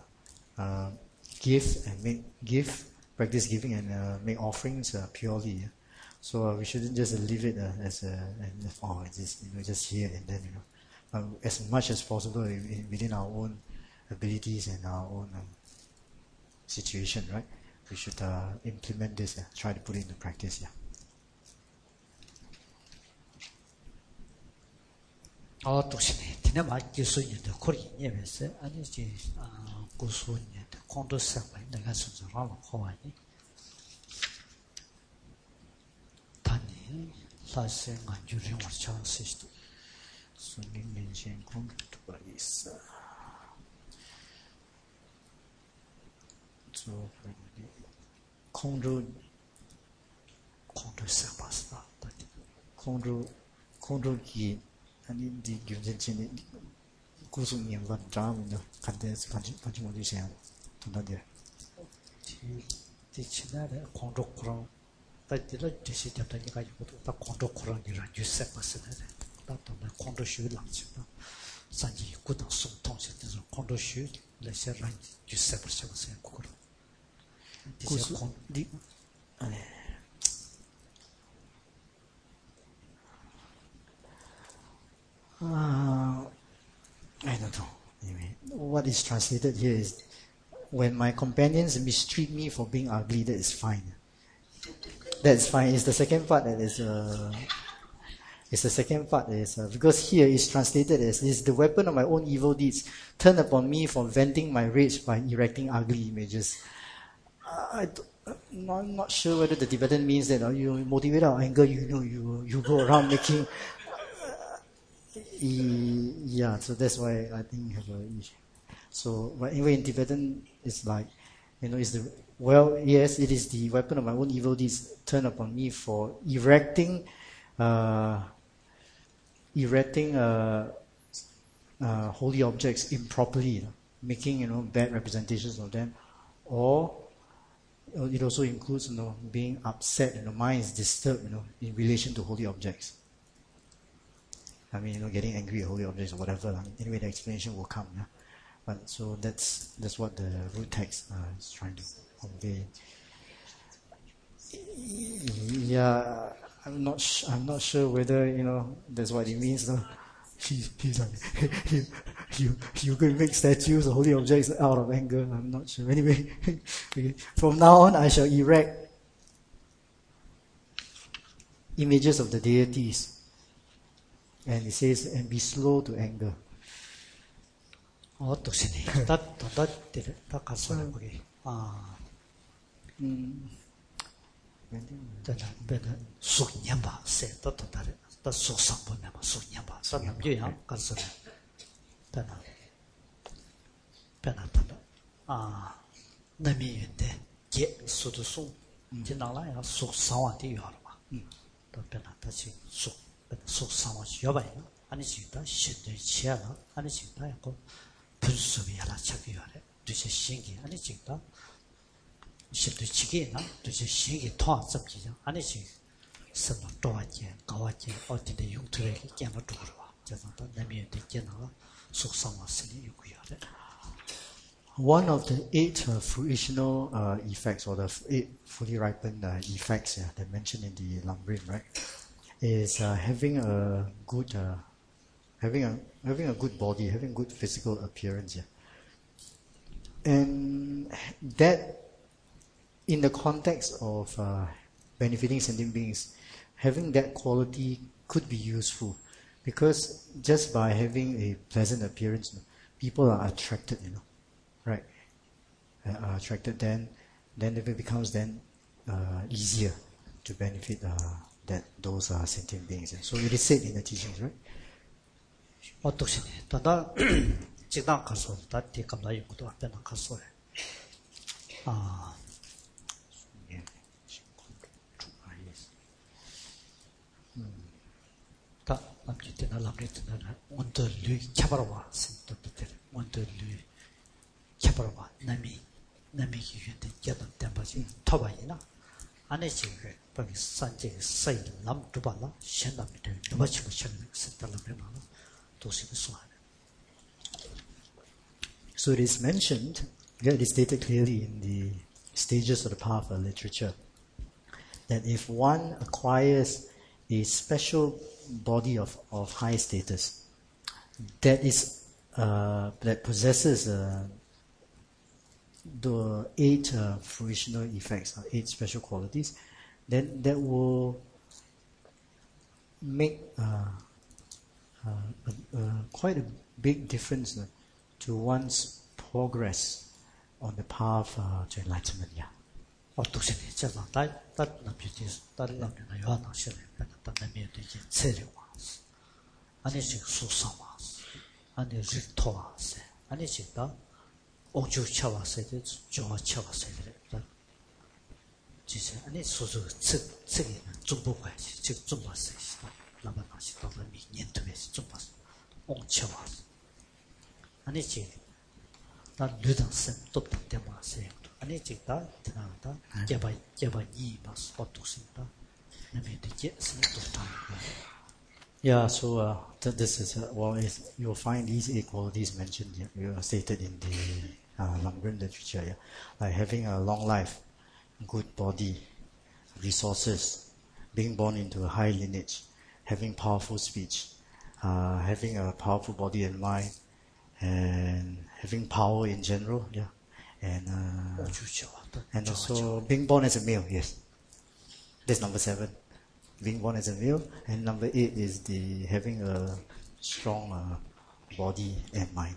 practice giving and make offerings purely. Yeah? So we shouldn't just leave it as just here and then as much as possible within our own abilities and our own situation, right? We should implement this, try to put it into practice. Yeah. 독신이 티네 맞기 수인데 코리 예면서 아니지 고수인데 콘도스가 내가 순서로 하와니 단이 사실은 주rin 와차시스도 손님 mention 콘도가 있어. 저 콘도스가 봤다. 콘도기 아니 디 교전진이 구속님 반장은요 간대에서 반지 못 주세요. 돈다들 지나래 콘도크랑 다들 뜻이 잡다니까 이것도 다 콘도크랑이랑 주세 봤으네. 다도 콘도슈랑 지다 산지 고등 송통세에서 콘도슈 레셔랑 주세 벌써서 그거 구속 디 I don't know. Anyway, what is translated here is, when my companions mistreat me for being ugly, that is fine. That's fine. It's the second part that is. It's the second part is because here is translated as, "Is the weapon of my own evil deeds turned upon me for venting my rage by erecting ugly images." I'm not sure whether the Tibetan means that you motivate our anger. You go around making. Yeah, so that's why I think have a issue. So, but anyway, in Tibetan, it's like, yes, it is the weapon of my own evil deeds turned upon me for erecting holy objects improperly, making bad representations of them, or it also includes being upset, mind is disturbed, in relation to holy objects. I mean, getting angry at holy objects or whatever. Anyway, the explanation will come. Yeah? But so that's what the root text is trying to convey. Yeah, I'm not sure whether that's what it means. No? He's like, you can make statues or holy objects out of anger. I'm not sure. Anyway, from now on, I shall erect images of the deities. And it says, and be slow to anger. 독신이 다 갔어요 거기. 배는 숙념바 세도 다르. 다 숙상본네마 숙념바. 숙념주야 갔어요. 배나다. 남이인데 제 수도송 지나라야 숙상한테 요하마. 또 배나다지 속상하지 여봐요. 아니 지다 신의 지하나 아니 지다 약간 분석이 하나 착이요래. 도대체 신기 아니 지다 신의 지게나 도대체 신기 통합적이죠. 아니 지 선도 도와지 가와지 어디에 용토에 깨마 두르와. 저도 남이에 되게나 속상하으니 요구요래. One of the 8 fruitional effects, or the 8 fully ripened effects that mentioned in the Lamrim, right? Is having a good body, having good physical appearance, and that in the context of benefiting sentient beings, having that quality could be useful, because just by having a pleasant appearance, people are attracted, right? Are attracted, then it becomes easier to benefit. Those are sentient beings. So it is said in the teachings, right? 독신이 다다 직당 가서 다 뒤감나 있고도 앞에나 가서 다 남기 때나 남기 때나 원더류 캬바라와 센터들 원더류 캬바라와 남이 남이기 위한데 깨던 땜바지 터바이나 안에 지금 거기 산지 사이드 남 두발라 현남들 누가 치고 쳐는 센터라면 도시가 소하네. So it is mentioned, it is stated clearly in the stages of the path of literature, that if one acquires a special body of high status, that is that possesses the 8 fruitional effects, 8 special qualities, then that will make quite a big difference to one's progress on the path to enlightenment. Yeah. 어떻게 제가 다 남편이 다른 남편이 요한나 시를 다 남편이 세려와 아니지 수사와 아니지 토와세 아니지 다 오주 차와세 저와 차와세 지세 아니 소소 측이 중부 관시 즉 중부세 나만나시 더 미년도에서 중부세 옹차와세 아니지 다 류당선 똑똑 때문에 아니 지다 드나다 제바 이마스 어떻습니까? 남에게 스니도다. Yeah, so this is you'll find these 8 qualities mentioned here, stated in the Lamgren literature. Yeah? Like having a long life, good body, resources, being born into a high lineage, having powerful speech, having a powerful body and mind, and having power in general. Yeah. And also being born as a male, yes. That's number 7. Being born as a male. And number 8 is the having a strong body and mind.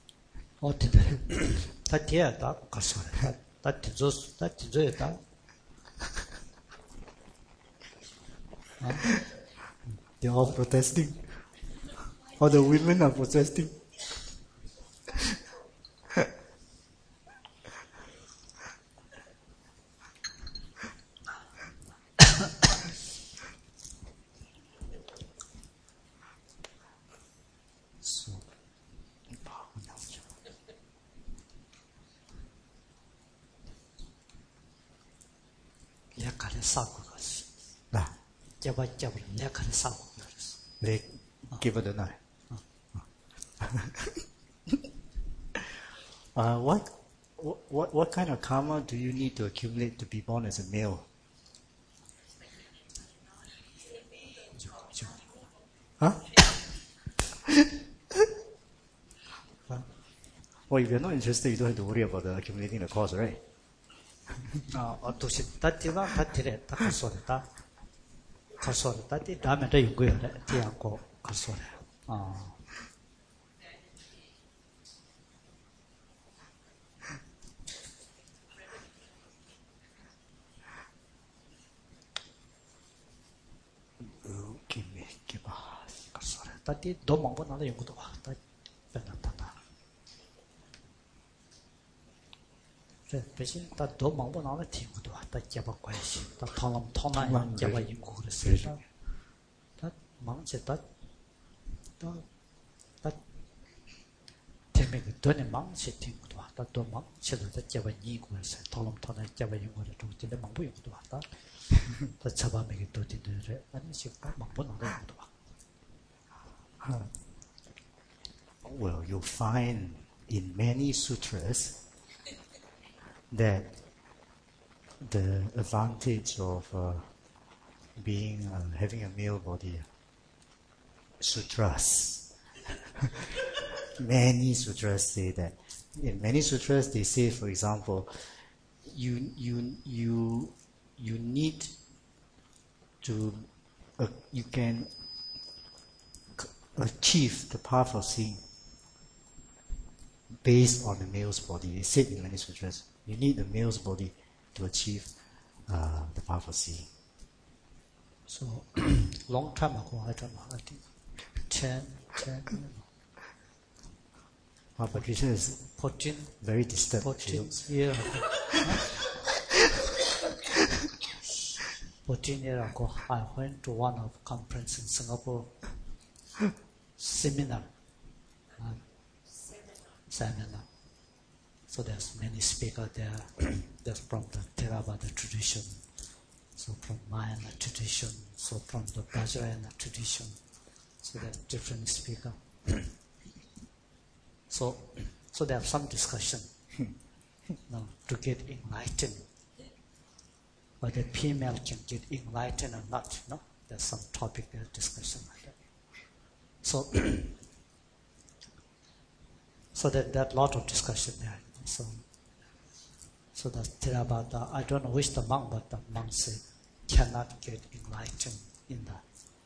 They're all protesting. All the women are protesting. They give her the knife. What kind of karma do you need to accumulate to be born as a male? Huh? Well, if you're not interested, you don't have to worry about accumulating the cause, right? 어떻게 다티가 다티래 다 가서다 가서 다티 다음에 연구해 티하고 가서 가서 다티 너무 많아 연구도 와 다티 변한다. 대신 다 더 많고 나는 팀도 다 잡아 관시 다 통나 잡아 인고 그랬어요. 다 망치 다 때문에 돈에 망치 팀도 다또 망치도 다 잡아 인고 그랬어요. 통나 잡아 인고를 좀 진짜 망부 인고도 왔다. 다 잡아매기 또 뒤들에 아니 식다 망부 나도 인고도 와. Well, you'll find in many sutras that the advantage of having a male body, sutras, many sutras say that. In many sutras, they say, for example, you need to you can achieve the path of seeing based on the male's body. They said in many sutras. You need the male's body to achieve the path of seeing. So, long time ago, I don't know, I think 10 But this is 14 very distant. 14 years ago. 14 years ago, I went to one of conference in Singapore, seminar. So there's many speakers there. There's from the Theravada tradition, so from Mahayana tradition, so from the Vajrayana tradition. So there are different speakers. So they have some discussion to get enlightened. Whether female can get enlightened or not, there's some topic there, discussion like that. So that lot of discussion there. So that Theravada, I don't know which the monk, but the monk said cannot get enlightened in the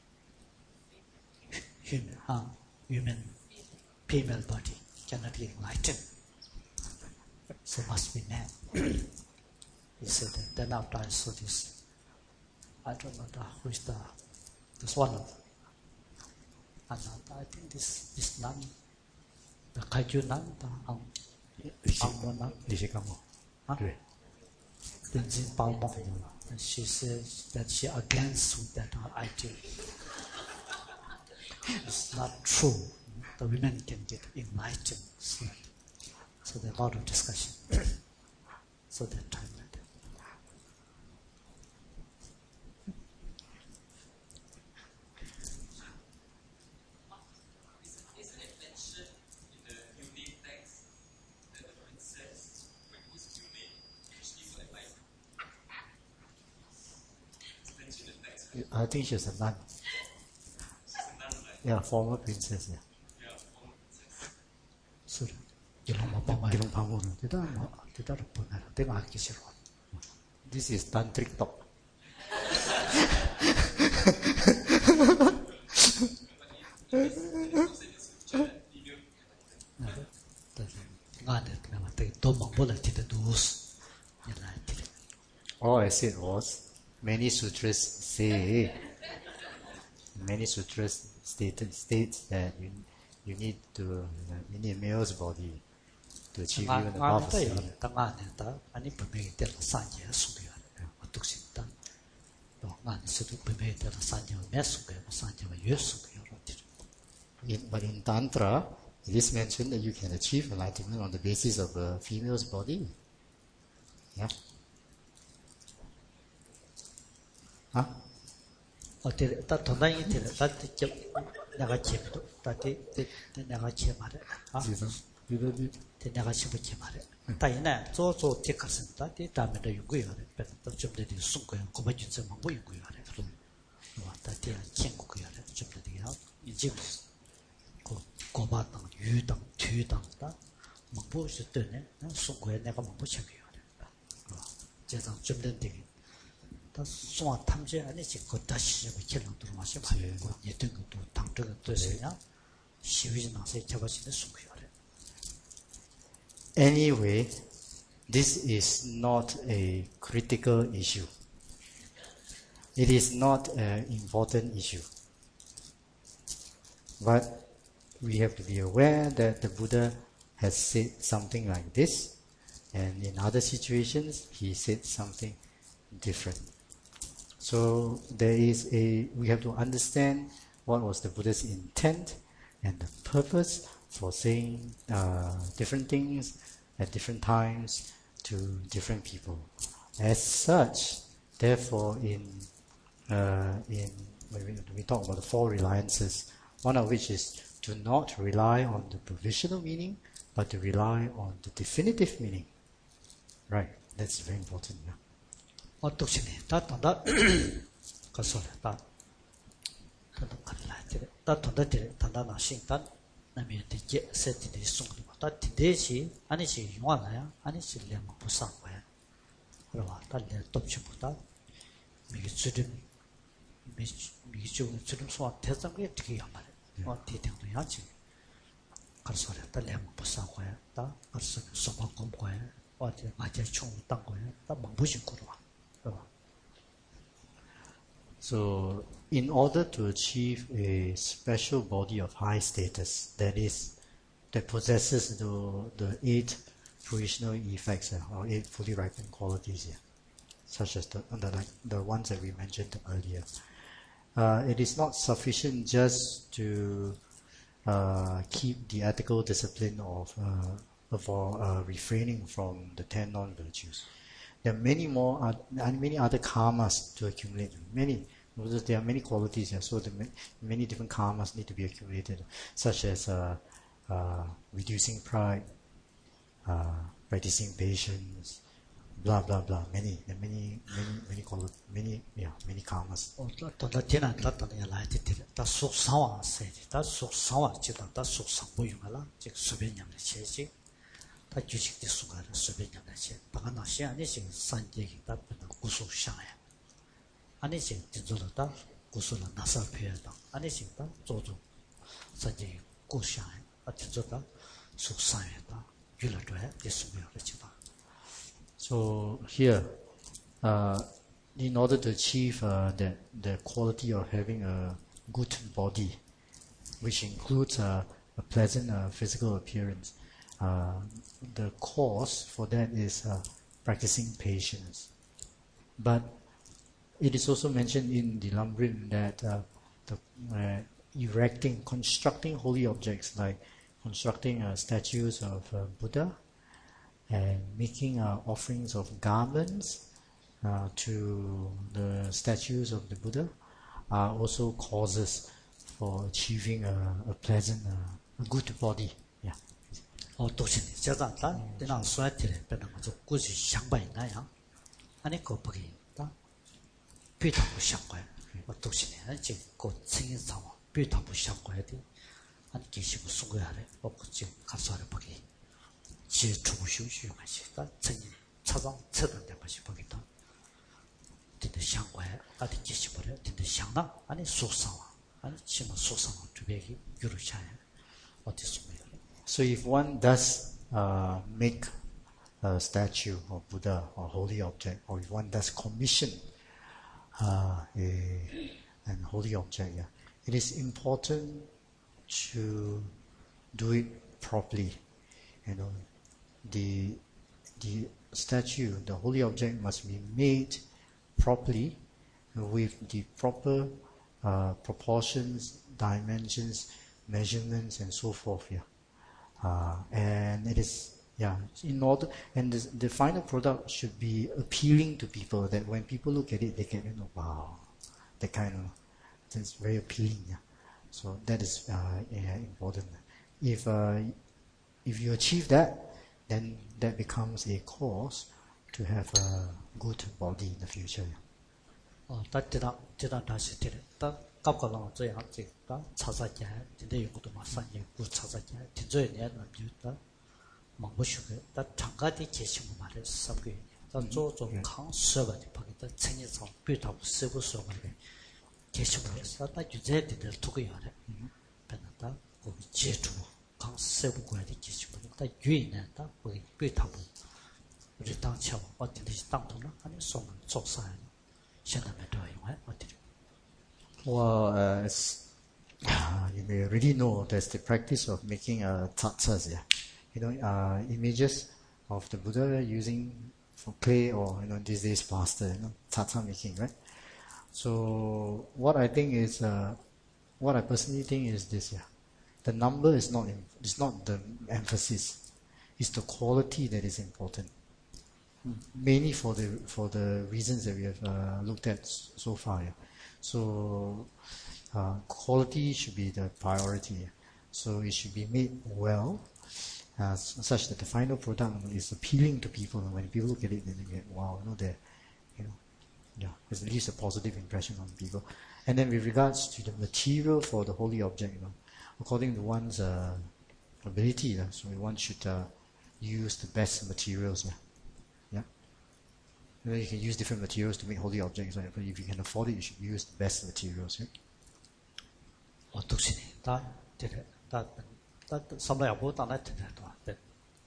human female body, cannot get enlightened. So must be man. He said that. Then after I saw this, I don't know which this one of them. And I think this nun, the Kaiju nun, the Angmo nun. And she says that she against with that idea. It's not true. The women can get enlightened. So there's a lot of discussion. So that time like that. Isn't it mentioned in the unique text that the princess, whose unique, she is enlightened? It's mentioned in the text. I think she's a nun. She's a nun, right? Yeah, former princess. Yeah. Yeah, former princess. So This is tantric talk. All I said was, many sutras states that you need a male's body to achieve even above a sea. But in Tantra, it is mentioned that you can achieve enlightenment on the basis of a female's body. Yeah. Huh? Anyway, this is not a critical issue. It is not an important issue. But we have to be aware that the Buddha has said something like this, and in other situations he said something different. So we have to understand what was the Buddha's intent and the purpose for saying different things at different times to different people. As such, therefore, when we talk about the four reliances, one of which is to not rely on the provisional meaning, but to rely on the definitive meaning. Right, that's very important. Yeah. So, in order to achieve a special body of high status, that possesses the 8 fruitional effects or 8 fully ripened qualities here, such as the ones that we mentioned earlier, it is not sufficient just to keep the ethical discipline of refraining from the 10 non-virtues. There are many more, many other karmas to accumulate. There are many qualities here, so many different karmas need to be accumulated, such as reducing pride, practicing patience, blah blah blah. Many karmas. 또 티나 따따야 라이티티 다 속상와 세지 다 속상와 지다 다 속상 보용하라 즉 수변념의 체지 다 규칙의 수가를 수변념의 체 바가나시 아니지 산재기 다 구속상해 아니지 진조다 구속을 나서 표현다 아니지 다 조조 산재기 구상해 진조다 속상해다 귤어도해 예수님을 지다. So here, in order to achieve the quality of having a good body, which includes a pleasant physical appearance, the cause for that is practicing patience. But it is also mentioned in the Lamrim that constructing holy objects like constructing statues of Buddha and making offerings of garments to the statues of the Buddha are also causes for achieving a pleasant, a good body. Yeah. 都是你这个的，你那说起来，别那么就估计相关那样，安尼个不给的，对他不相关，我都是你，就个生意上对他不相关的，安继续不送过来，我不就看说的不给。接触修学关系，但曾经测量的关系不给他，真的相关，他的继续不了，真的相当，俺的受伤啊，俺起码受伤了，这边给有了下来，我的是没有了。 So if one does make a statue of Buddha or holy object, or if one does commission an holy object, yeah, it is important to do it properly. You know, the statue, the holy object must be made properly with the proper proportions, dimensions, measurements, and so forth. Yeah, and it is in order, and the final product should be appealing to people. That when people look at it, they can wow, that kind of it's very appealing. Yeah, so that is important. If you achieve that, then that becomes a cause to have a good body in the future. 但这大是的，但搞个人这样子，但查查见，真的有个多嘛三年不查查见，听这一年那就但忙不学个，但长个的节气嘛的3个月，但做康设备的，把它成年上对他师傅说嘛的，节气嘛的，但就这点的图个样的，本来他我们接触。康师傅过来的节气嘛的，但越南他会对他们，我就当桥，我听的是当头了，俺们说能做啥呢？现在没多用哎，我听。 Well, you may already know there's the practice of making tatsas, yeah. Images of the Buddha using for clay or these days plaster, tatsa making, right? So what I personally think is this, yeah. The number is not the emphasis; it's the quality that is important. Mainly for the reasons that we have looked at so far. Yeah. So quality should be the priority. So it should be made well, such that the final product is appealing to people. And when people look at it, then they get wow, it leaves a positive impression on people. And then with regards to the material for the holy object, according to one's ability, so one should use the best materials. You can use different materials to make holy objects, but if you can afford it, you should use the best materials. 我都是的，但什么也不当来听得多，但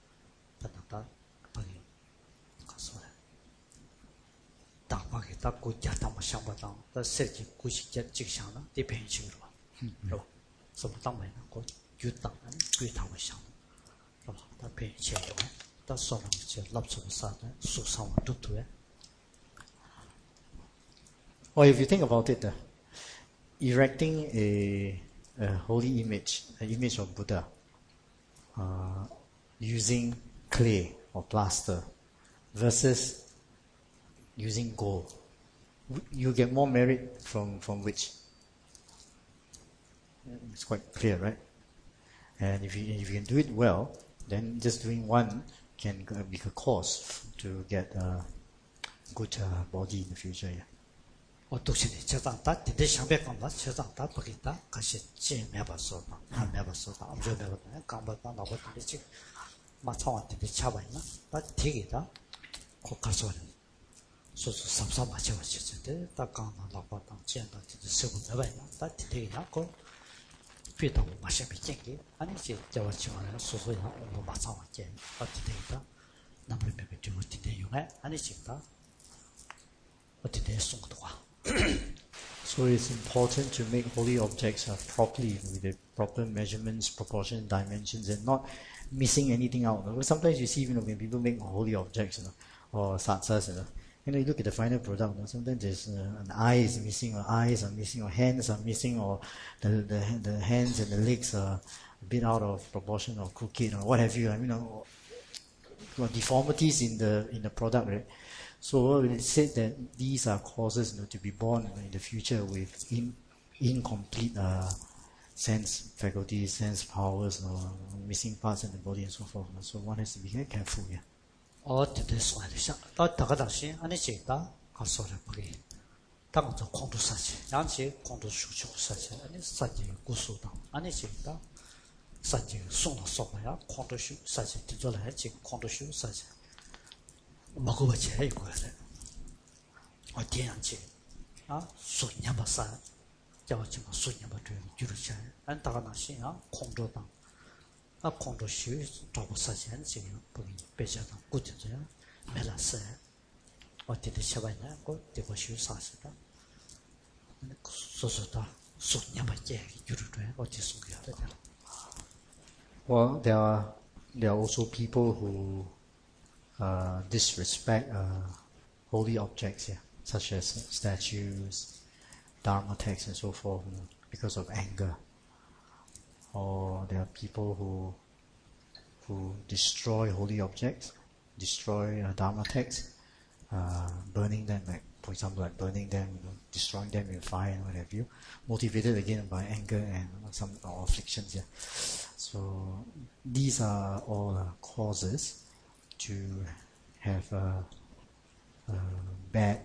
把你告诉我，大把给大国家他们想不到，但设计估计就想了，得便宜些了吧，是吧？什么当没呢？我就当然对他们想，是吧？他便宜些了，但说了就立出啥的，树上我都对。 Or if you think about it, erecting a holy image, an image of Buddha, using clay or plaster versus using gold, you get more merit from which? It's quite clear, right? And if you can do it well, then just doing one can be a cause to get a good body in the future. Yeah. 我读起来，家长他天天想别讲了，家长他不给他，可是见没法说的，他没法说的，我就没法说，讲不讲，老婆天天去，马超完天天吃完了，他提给他，我告诉你，说是三三马吃完吃的，他讲了老婆当见到天天生活没完了，他天天给他讲，非到马上没见给，俺那些叫我吃完了，说一下我马超完见，他天天给他，那么没没对我天天用哎，俺那些他，我天天送的话。 So it's important to make holy objects properly with the proper measurements, proportions, dimensions, and not missing anything out. Sometimes you see, when people make holy objects, or satsas, you look at the final product. Sometimes there's an eye is missing, or eyes are missing, or hands are missing, or the hands and the legs are a bit out of proportion, or crooked, or what have you. Deformities in the product, right? So it said that these are causes to be born in the future with incomplete sense faculties, sense powers, missing parts in the body and so forth. So one has to be very careful. Yeah. 我天天说的想，到大个当时，俺那些他他说的不给，他们做空头设计，而且空头需求设计，俺那设计古书当，俺那些他设计送到上面呀，空头需设计定做来进空头需设计。没给我钱一个人，我点上去，数年不三，叫我怎么数年不对，就是钱，俺大个那些空着当，空着修找不实现这个不给别家当固定这样，没了事，我天天吃完呢，我对我修啥事的，说他数年不见，就是对，我就送给他的。 Well, there are also people who disrespect holy objects, such as statues, dharma texts, and so forth, because of anger. Or there are people who destroy holy objects, destroy dharma texts, burning them, for example, burning them, destroying them in fire and what have you, motivated again by anger and some afflictions. Yeah. So these are all causes to have a bad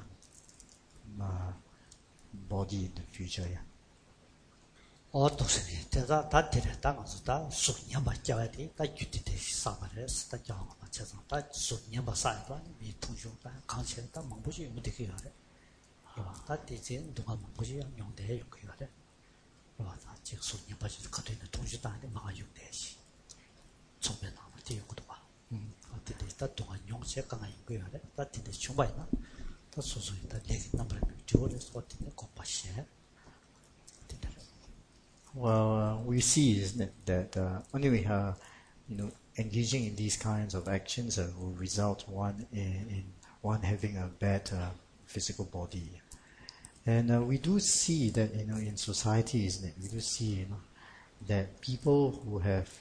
body in the future. Yeah. 我读书呢，他天天他我说他数年不教的，他有的上班的是他教我们这种，他数年不上班，没同学他刚起来他忙不去用的个的，是吧？他的这都忙不去用的用个的，是吧？他这个数年不就是可对的同学单的忙用的些，聪明人嘛，这有个的话，他天天他懂用些刚刚用个的，他天天上班呢，他说他那个那么就的说天天搞不些，天天。 Well, we see, isn't it, that anyway, engaging in these kinds of actions will result in one having a bad physical body, and we do see that in society, isn't it? We do see that people who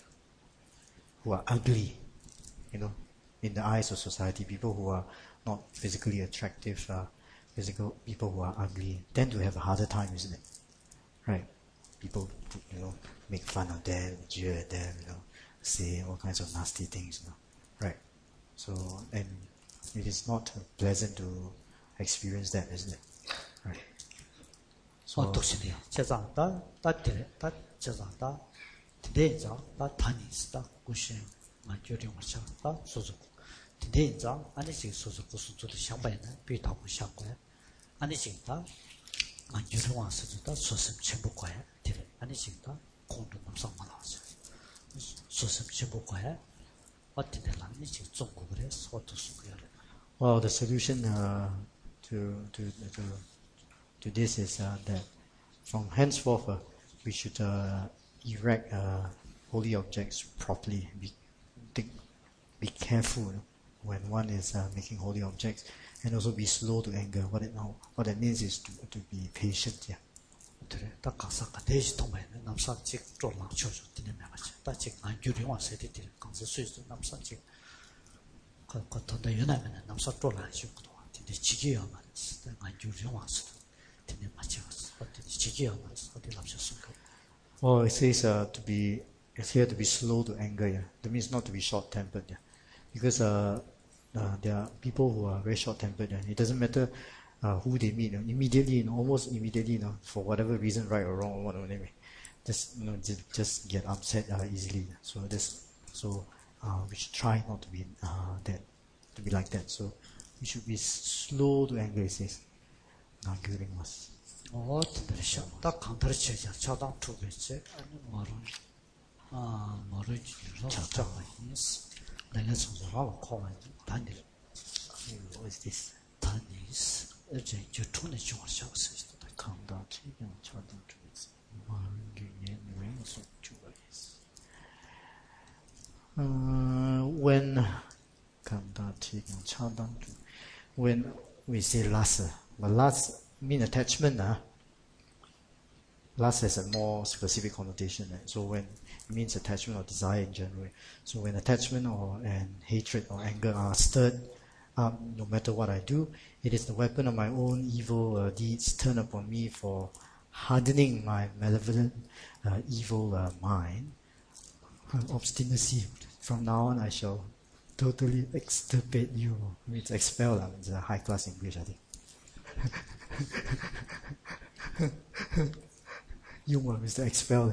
are ugly, in the eyes of society, people who are not physically attractive, people who are ugly tend to have a harder time, isn't it? Right. People, make fun of them, jeer at them, say all kinds of nasty things, right? So, and it is not pleasant to experience that, isn't it? Right. So, 读书的，家长他家长他天天他谈你是他故事，俺决定我想他说说，天天俺那些说说故事做的相伴呢，比他不相关，俺那些他。俺有的往是他说什么全部怪，对的，俺的心他空中能上么老师，说什么全部怪，我听的人已经中国的说都是这样的。 Well, the solution to this is that from henceforth we should erect holy objects properly. Be careful when one is making holy objects. And also be slow to anger. What that means is to be patient. Yeah. 对的，他刚上个电视通买的，那 남산 직 쫄랑 쳐줘 되는 말이지. 다직 안 규령 와서 되는 강세 수수 남산 직 더 연하면 남산 쫄랑 주고도 근데 지기야 말이지. 안 규령 와서 되는 말이지. 어떻게 지기야 말이지. 어디 남셨을까? Well, it says it's here to be slow to anger. Yeah, that means not to be short-tempered. Yeah, because there are people who are very short-tempered. Yeah, it doesn't matter who they meet. Immediately, almost immediately, for whatever reason, right or wrong or whatever, just get upset easily. So we should try not to be to be like that. So we should be slow to anger. It says, arguing us. 어떤들이셔? 딱 강다르치자 차당 두 개째 아니 뭐를 주로 잡아 있어. 내가 성적하고 코만지 단일. What is this? 단일스 어제 유튜브에 중앙에서 있어. 강다 최경 차당 쪽에서 말규의 왼손 쪽에서. When 강다 최경 차당 쪽. When we say lust, but lust mean attachment. Lust has a more specific connotation. Right? So when it means attachment or desire in general. So when attachment and hatred or anger are stirred up, no matter what I do, it is the weapon of my own evil deeds turned upon me for hardening my malevolent evil mind. Obstinacy. From now on, I shall totally extirpate you. It's expel. It's a high class English, I think. Humor is to expel.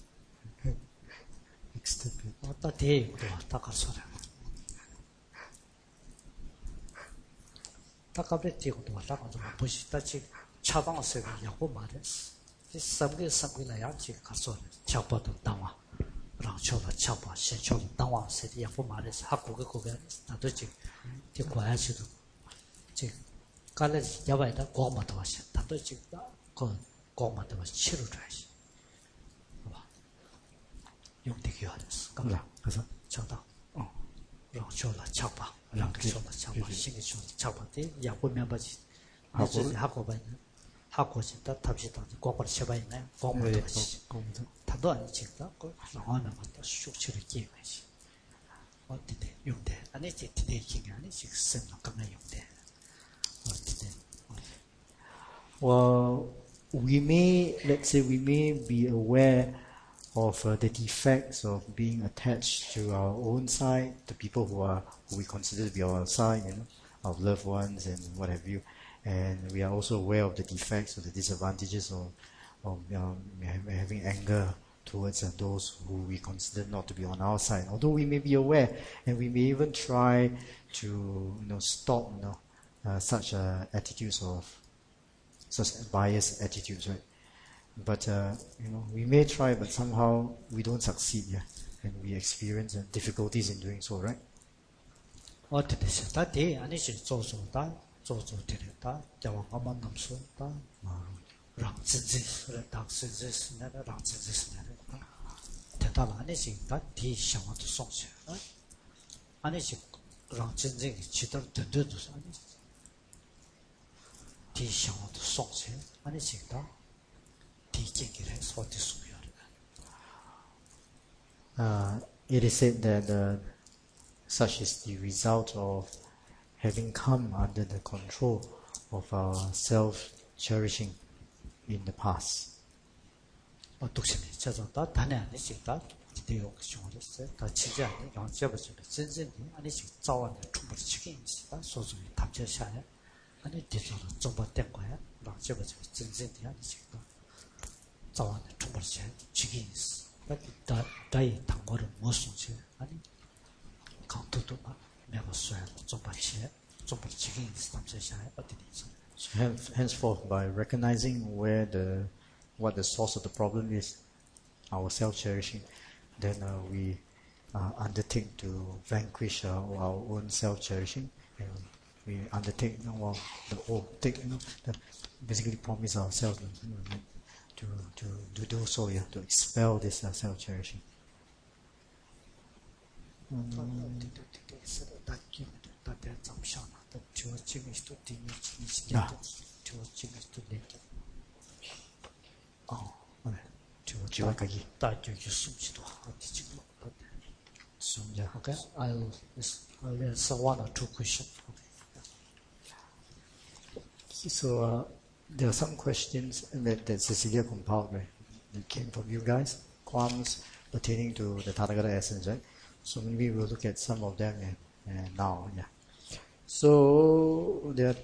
Extirpate. 어따 대고도 딱갈 소리. 딱갑에 대고도 딱가도 보시 따지 차방에서 야고 말했어. 이 삼게 양치 가서 잡아도 당와. 랑초가 잡아 신초가 당와 세디 야고 말했어. 학고가 고가 나도 지금 이 과야지도 지금 깔래 야바이다 고마도 왔어. 나도 지금 그 고마도 왔어. 치료줘야지. 봐봐. 용되게 하랬어. 그래. 그래서 저다. 랑초가 잡아. 랑초가 잡아. 신초가 잡아. 야고면 바지. 하고 봐는 하고 진짜 답시다. 고걸 쳐봐 있네. 고마도 왔어. 다도 안 찍다. 그 나와는 맞다. 슉치를 끼워야지. 어때? 용돼. 아니 지대 기가 아니 지금 강한 용돼. Well, let's say we may be aware of the defects of being attached to our own side, the people who we consider to be our side, our loved ones and what have you, and we are also aware of the defects or the disadvantages of having anger towards those who we consider not to be on our side. Although we may be aware, and we may even try to stop such attitudes of such biased attitudes, right? But we may try, but somehow we don't succeed, and we experience difficulties in doing so, right? 어떻게 됐다? 대 아니지 조조다 조조되다. 자왕가만 남수다. 랑진지스 랑진지스 내가 랑진지스 내가 대답 아니지. 다대想法도 송세. 아니지 랑진지 지들 든든도 아니지. 대想法도 송세. 아니지 다. It is said that such is the result of having come under the control of our self-cherishing in the past. 독심이 저다 단에 아니지다 기대요 그중으로서 다 지지 않는 양제버서 진진이 아니지 자원의 충분히 지게 있다 소중히 답제샤야 아니 뒤서는 좀버된 거야 양제버서 진진이 아니지다 자원의 충분히 지게 있어 다이 당고를 못 손지 아니 강도도 막 매번 써야 좀버리 지게 있어 답제샤야 어디 있어. So henceforth, by recognizing what the source of the problem is, our self-cherishing, then we undertake to vanquish our own self-cherishing, and we undertake basically promise ourselves to do so, to expel this self-cherishing. 지원하기. 따지기 숨지도 하지 지금. 숨자. Okay, I'll answer one or two questions. So there are some questions that Cecilia compiled, right? That came from you guys, qualms pertaining to the Tathagata essence, right? So maybe we'll look at some of them now. Yeah. So there are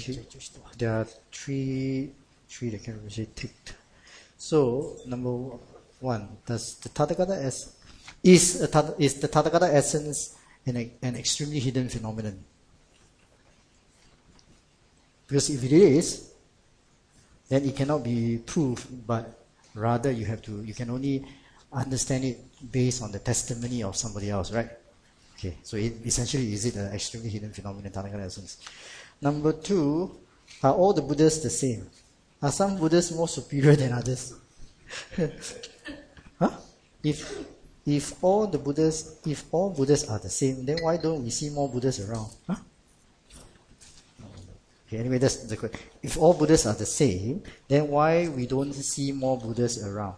three that can be ticked. So number one, does the Tathagata is the Tathagata essence an extremely hidden phenomenon? Because if it is, then it cannot be proved, but rather you can only understand it based on the testimony of somebody else, right? Okay, so essentially, is it an extremely hidden phenomenon, Tathagata essence? Number two, are all the Buddhas the same? Are some Buddhas more superior than others? Huh? If all Buddhas are the same, then why don't we see more Buddhas around? Huh? Okay, anyway, that's the question. If all Buddhas are the same, then why we don't see more Buddhas around?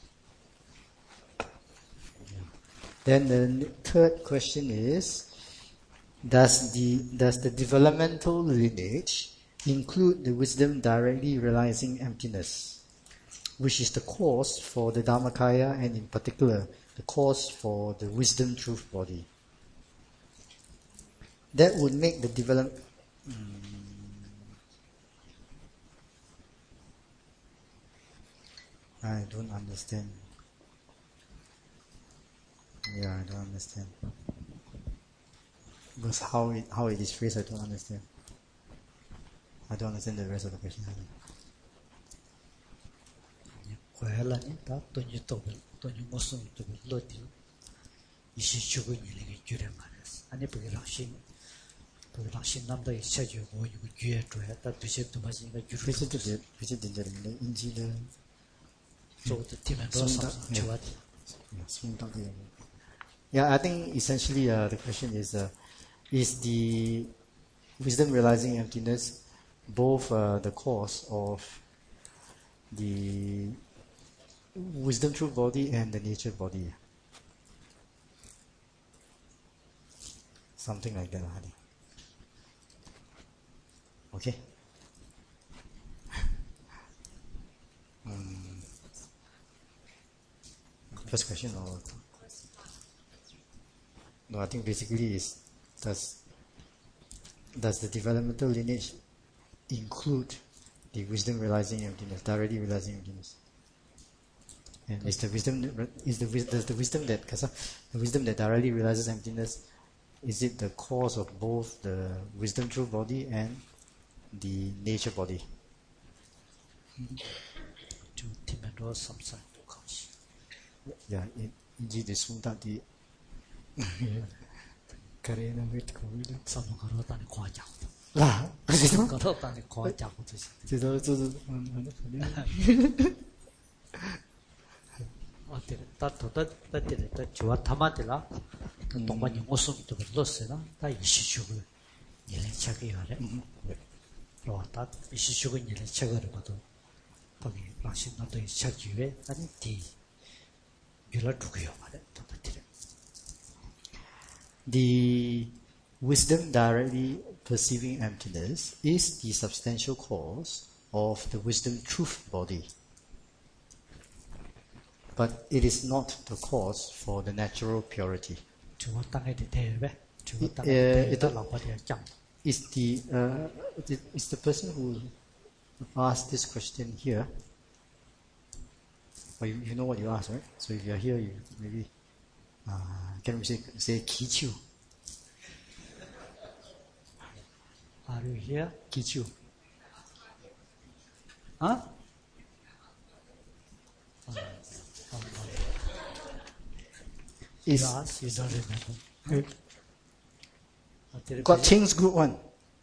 Then the third question is, does the developmental lineage include the wisdom directly realizing emptiness, which is the cause for the Dhammakaya and in particular the cause for the wisdom truth body? That would make the development. I don't understand. Yeah, I don't understand. Because how it is phrased, I don't understand. I don't understand the rest of the question. Khỏe là những ta tôi như một số tôi bị lôi đi, ý chí chú cái gì cái chuyện mà anh ấy bị làm xin năm đây sẽ chịu ngồi những chuyện rồi ta tôi sẽ tôi mà xin cái chuyện. Ví dụ đến giờ đến in chi đó. Rồi thì tìm ra sao chịu hết. Yeah, I think essentially the question is the wisdom realizing emptiness both the cause of the wisdom truth body and the nature body? Something like that, honey. Okay. First question or no? I think basically is does the developmental lineage include the wisdom realizing emptiness, directly realizing emptiness? And is the wisdom that directly realizes emptiness, is it the cause of both the wisdom truth body and the nature body? To tìm ra something to cause. Yeah, indeed the sunda di karena wit ko wit Sao mà có ta khoa chọc? là có ta khoa chọc thôi. Thì đó ta chúa tham ăn là tổng quan những ngôi sông từ bên lối đó ta ý chí chú cái nhìn lên chắc cái đấy rồi ta ý chí chú cái nhìn lên chắc cái đó bởi vì làm sinh nó tới chắc chú ấy ta thì như là đủ hiểu mà đấy ta thì the wisdom directly perceiving emptiness is the substantial cause of the wisdom truth body. But it is not the cause for the natural purity. Is the person who asked this question here? Well, you know what you asked, right? So if you are here, you maybe can we say Kichu? Are you here? Kichu. Huh? You don't remember. Got Ching's group one.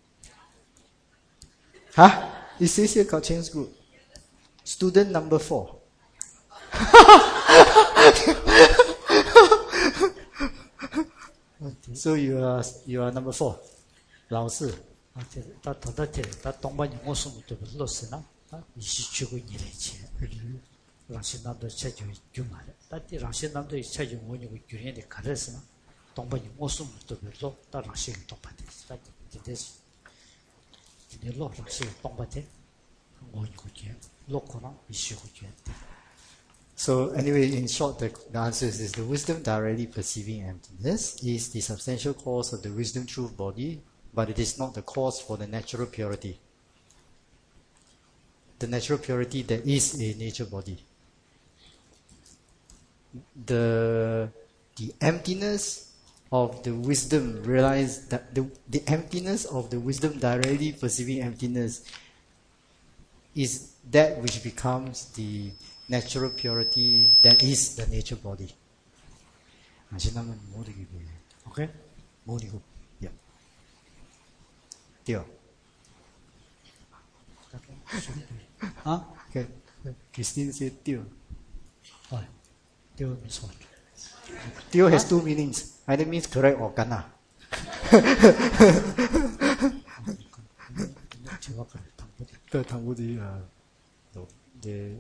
Huh? It says here got Ching's group. Student number 4. So you are number 4. 老师。 他东北人我说对不老师呢？他一起去过你来钱。 랑신남도 체주 규마래 따티 랑신남도 체주 원이고 규례에 가르스나 동반이 모습도 별로 다 랑신 동반데 따티 디데스 디데로 랑신 동반데 원이고 규 로코나 이슈고 규 So anyway, in short, the answer is the wisdom directly perceiving emptiness is the substantial cause of the wisdom truth body, but it is not the cause for the natural purity. The natural purity that is a nature body. The emptiness of the wisdom realize that the emptiness of the wisdom directly perceiving emptiness is that which becomes the natural purity that is the nature body. 아시나면 모르기 위해. 오케이? 모르고. 예. 띄어. 아? Christine said 띄어. Tiêu means what? 띄어 has two meanings. Either means correct or kena. 제가 그래 당부디 그 당부디 네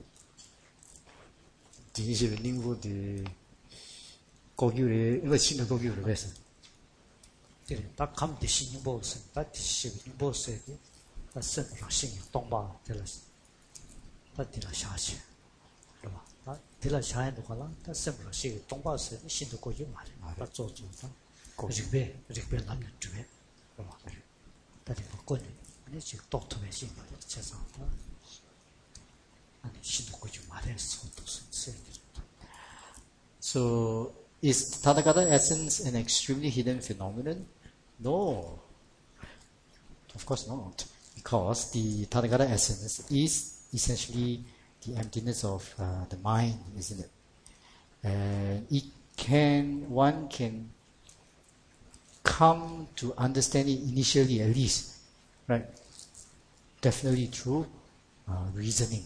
진실 닝고디 고기를 이거 신의 고기를 해서 때 딱 감대 신이 보스 딱 디시비 보스에게 딱 선랑 신이 동바 될었어 딱 디라 샤시 그봐 딱 디라 샤에도 가라 딱 선랑 신이 동바스 신도 고기 말이 딱 조조다 리베 남는 주에 그봐 딱 거기 아니 지금 독토에 신이 제상다 아니 신도 고기 말했어 또 선생 So, is Tathagata essence an extremely hidden phenomenon? No. Of course not. Because the Tathagata essence is essentially the emptiness of the mind, isn't it? And one can come to understand it initially at least, right? Definitely through reasoning.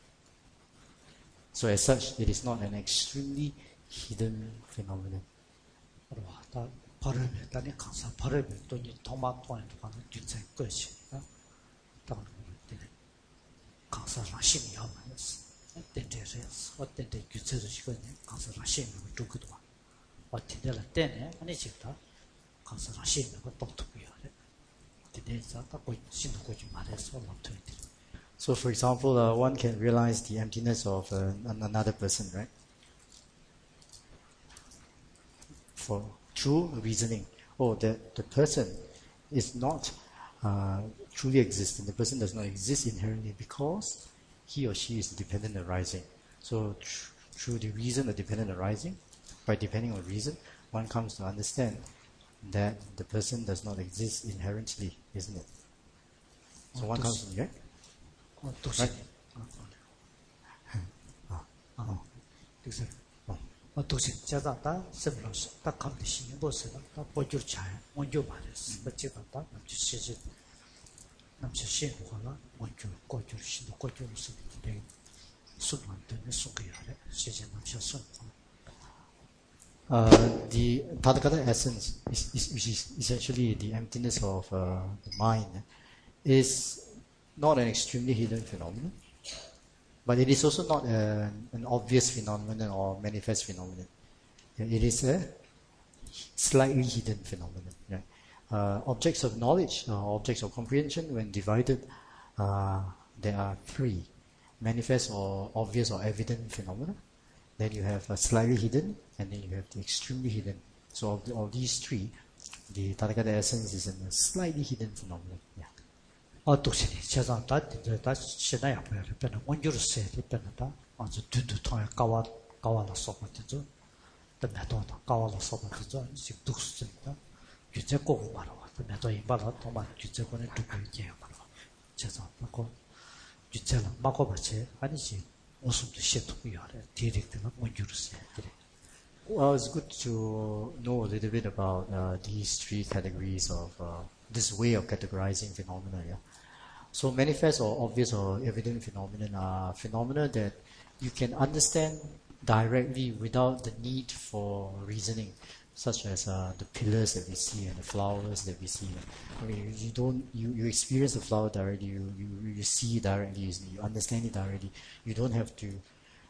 So as such, it is not an extremely hidden phenomenon. 다 발음에 따니 강사 발음에 또니 도마토에 가는 주체 것이 딱 때문에 강사랑 심이 하면서 때때서 어떤 때 주체도 시간에 강사랑 심이 두고도 어떻게들 때네 아니 싶다 강사랑 심이 똑똑해야 돼 때에서 딱 거기 신도 거기 말해서 어떻게 돼 So for example, one can realize the emptiness of another person, right? Through reasoning. Oh, the person is not truly existent. The person does not exist inherently because he or she is dependent arising. So through the reason of dependent arising, by depending on reason, one comes to understand that the person does not exist inherently, isn't it? So one comes to, right? 도시 자다다 semblance 딱 감대 신이 보세요. 딱 보줄 잘 원조 말했어. 어찌다 남지 신고하나 원조 고줄 신도 고줄 쓰는데 순만 되는 속이야. 시제 남셔 순. The Tathagata essence, which is essentially the emptiness of the mind, is not an extremely hidden phenomenon, but it is also not an obvious phenomenon or manifest phenomenon. It is a slightly hidden phenomenon. Right? Objects of knowledge, objects of comprehension, when divided, there are three: manifest or obvious or evident phenomena. Then you have a slightly hidden, and then you have the extremely hidden. So of these three, the Tathagata essence is a slightly hidden phenomenon. Yeah. 도시니 제가 다 신나야 봐요. 배는 원주를 써야 돼. 배는 다 아주 뒤도 통해 까와라 써봤죠. 때문에도 까와라 써봤죠. 지금 독수진다. 규제 꼭 말아. 때문에도 이발아 도만 규제권에 두고 얘기해요. 제가 막고 규제는 막고 받지 아니지. 무슨도 시도고요. 디렉트는 원주를 써야 돼. Well, it's good to know a little bit about these three categories of this way of categorizing phenomena. Yeah? So manifest or obvious or evident phenomena are phenomena that you can understand directly without the need for reasoning, such as the pillars that we see and the flowers that we see. I mean, you experience the flower directly, you see it directly, you understand it directly. You don't have to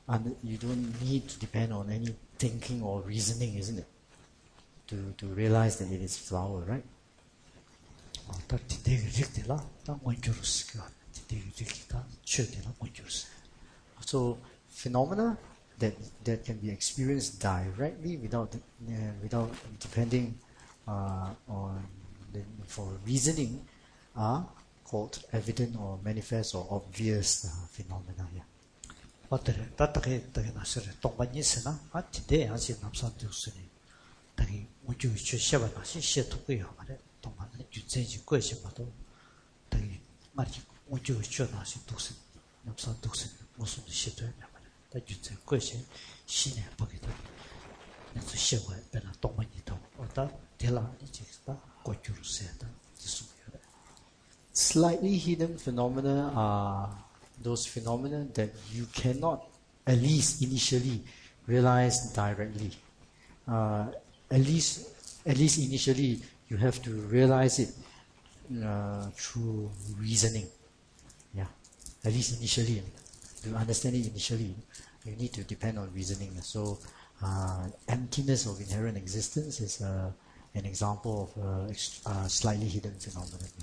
you don't need to depend on any thinking or reasoning, isn't it? To realize that it is flower, right? 다 디데기 릭데라 다 원주르스가 디데기 릭다 최대나 원주르스. So phenomena that can be experienced directly without depending on for reasoning are called evident or manifest or obvious phenomena. Yeah. 어때래? 따뜻하게 나서래. 동반이스나 아 디데 아시 남산도스니. 다기 우주 주셔봐나 시시토고요 말에 동반은 주제지 거시마도 다기 말이 우주 주나시 도스 남산도스 무슨 시도야 말에 다 주제 거시 신의 보기도 그래서 시험에 배나 동반이도 어다 delà 이제다 고주르세다 지수요. Slightly hidden phenomena are those phenomena that you cannot, at least initially, realize directly. At least initially, you have to realize it through reasoning. Yeah, at least initially, to understand it initially, you need to depend on reasoning. So, emptiness of inherent existence is an example of slightly hidden phenomenon. Yeah.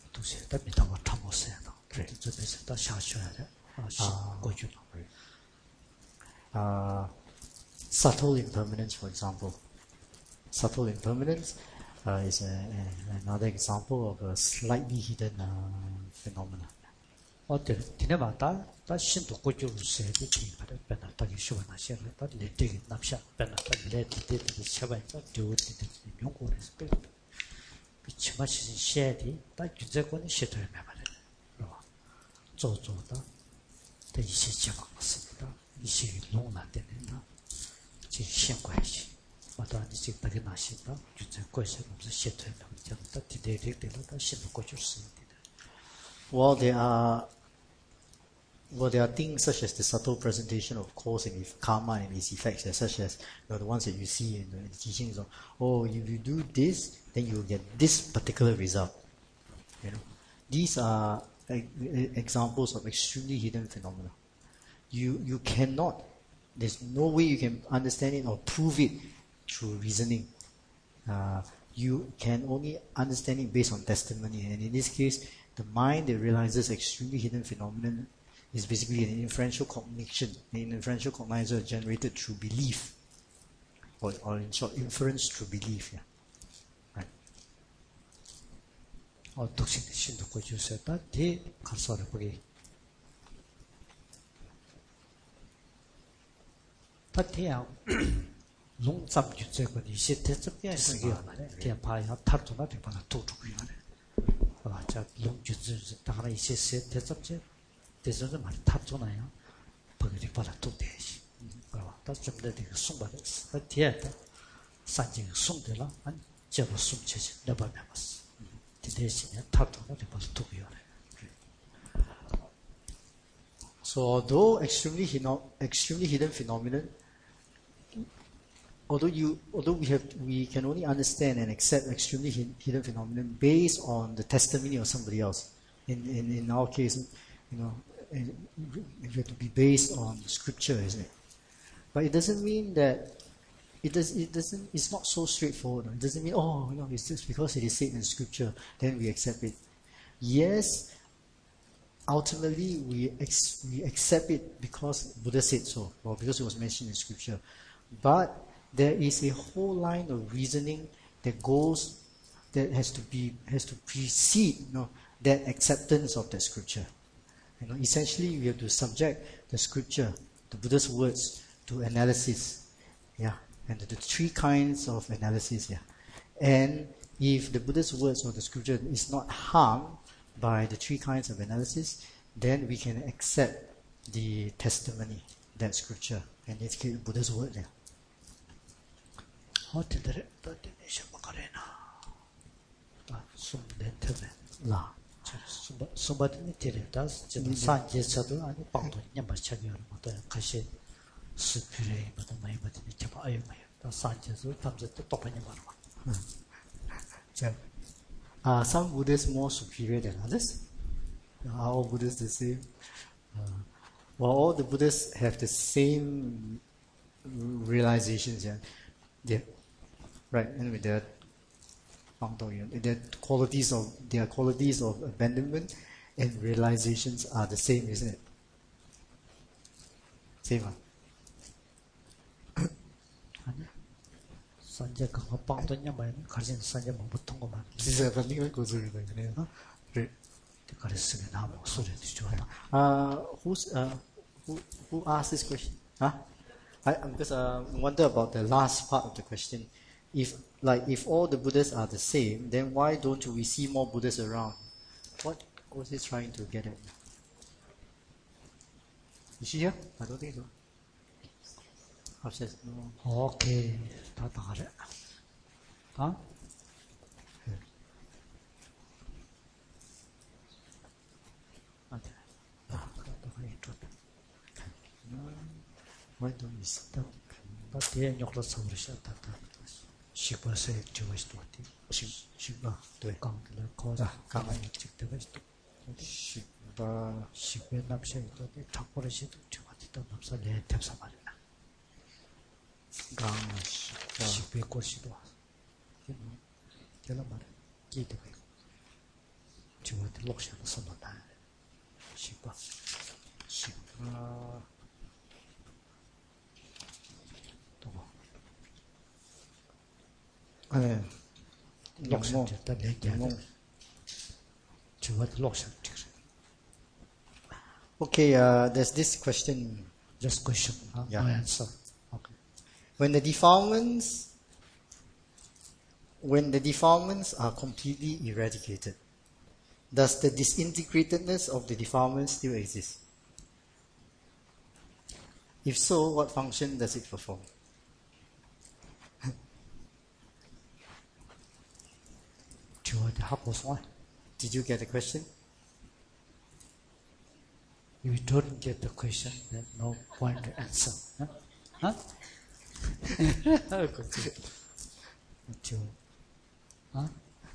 Subtle impermanence, for example. Subtle impermanence is another example of a slightly hidden phenomenon. 어때? 디네마다 다 신도 고주르세도 기발에 변화하기 쉬워나 시험에다 레데기 납샤 변화다 레데데데 샤바이다 두데데 용고에서 그 비치마시 셰디 다 주제권이 시도에 말해. 조조다 대 이시 제방습니다. 이시 농나 되는다. 지 신관시 마다 이시 다게 나시다. 주제권에서 무슨 시도에 말한다. 디데데데다 신도 고주르세도. Well, there are things such as the subtle presentation of cause and karma and its effects, such as the ones that you see in the teachings of, if you do this, then you will get this particular result. These are examples of extremely hidden phenomena. You cannot, there's no way you can understand it or prove it through reasoning. You can only understand it based on testimony, and in this case, the mind that realizes extremely hidden phenomenon is basically an inferential cognition, an inferential cognizer generated through belief, or in short, inference through belief. Yeah. Right. 독신의 신도 고주세다 대 가서를 보기. 다태양 농잡 주제권 이시 대접이야 쓰기야 말해. 대파야 탈도나 대파나 도둑이야 말해. 자, 용주즈 다가라 이시세 대접제 대접제 말이 탑조나요. 버거리 받아 또 대시. 다 좀더 되게 숨바랬어. 뒤에다 산지 숨들라 안 제가 숨체지 내가 배웠어. 대신에 탑도나 대파서 도고요. So although extremely hidden phenomenon, although we can only understand and accept extremely hidden phenomenon based on the testimony of somebody else. In our case, it have to be based on scripture, isn't it? But it doesn't mean that it's not so straightforward. It doesn't mean it's just because it is said in scripture then we accept it. Yes, ultimately we accept it because Buddha said so, or because it was mentioned in scripture. But there is a whole line of reasoning that has to precede that acceptance of that scripture. Essentially we have to subject the scripture, the Buddha's words, to analysis. Yeah. And the three kinds of analysis. Yeah. And if the Buddha's words or the scripture is not harmed by the three kinds of analysis, then we can accept the testimony, that scripture, and it's Buddha's word. Yeah. 어때들 떠드니셔 먹어래나 숨렌트네 라 숨바드니 데려다 지금 산제서도 아니 방도 냠바차기로 뭐다 가시 스피레 뭐다 많이 받으니 잡아 아유 마요 다 산제서 탐제도 똑바니 말아 Are some Buddhists more superior than others? Are all Buddhists the same? Well, all the Buddhas have the same realizations, yeah. Right, anyway, their qualities of abandonment and realizations are the same, isn't it? Same, huh? 아니 산재 그거 빵도냐면 가진 산재 뭐 붙은 거만 진짜 반응을 고소리다 그래요. 그랬으면 아무 소리도 좋아요. Who asked this question? Huh? Because I wonder about the last part of the question. If all the Buddhas are the same, then why don't we see more Buddhas around? What was he trying to get at? Is she here? I don't think so. Upstairs. No. 오케이 다 나가래. 아? 아니. 그러다가 이쪽. Why don't we see? 나 뒤에 욕로 서울시다 다. 시바세 저기서 어디? 시바 네. 강들 거자 강이 직대가 있어. 시베 남셔 있더니 탁버릇이도 저한테도 남서 내 탭사 말이야. 시베 꽃이도 걔는 말해 기대가 있고 저한테 록셔는 선언다. 시바 또 네. 록셔 됐다 얘기하고 저한테 록셔 찍어. Okay, there's this question. Just question, Yeah. no answer. Okay. When the defilements are completely eradicated, does the disintegratedness of the defilements still exist? If so, what function does it perform? Did you get the question? If you don't get the question, then no point to answer. Huh? Huh?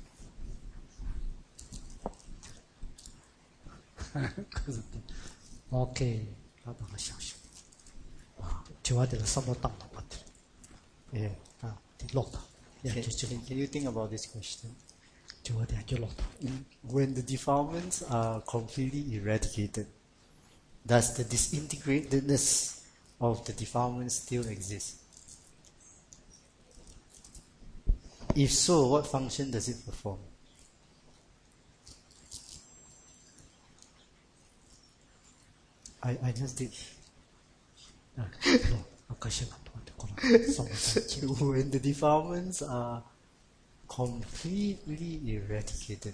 Okay, 하다가 샤시. 저한테는 선물 딱 나빴더래. Yeah. 록다. Can you think about this question? 저한테 아주 록다. When the defilements are completely eradicated, does the disintegratedness of the defilements still exist? If so, what function does it perform? I just did. 아까 시간 동안 선물 When the defilements are completely eradicated,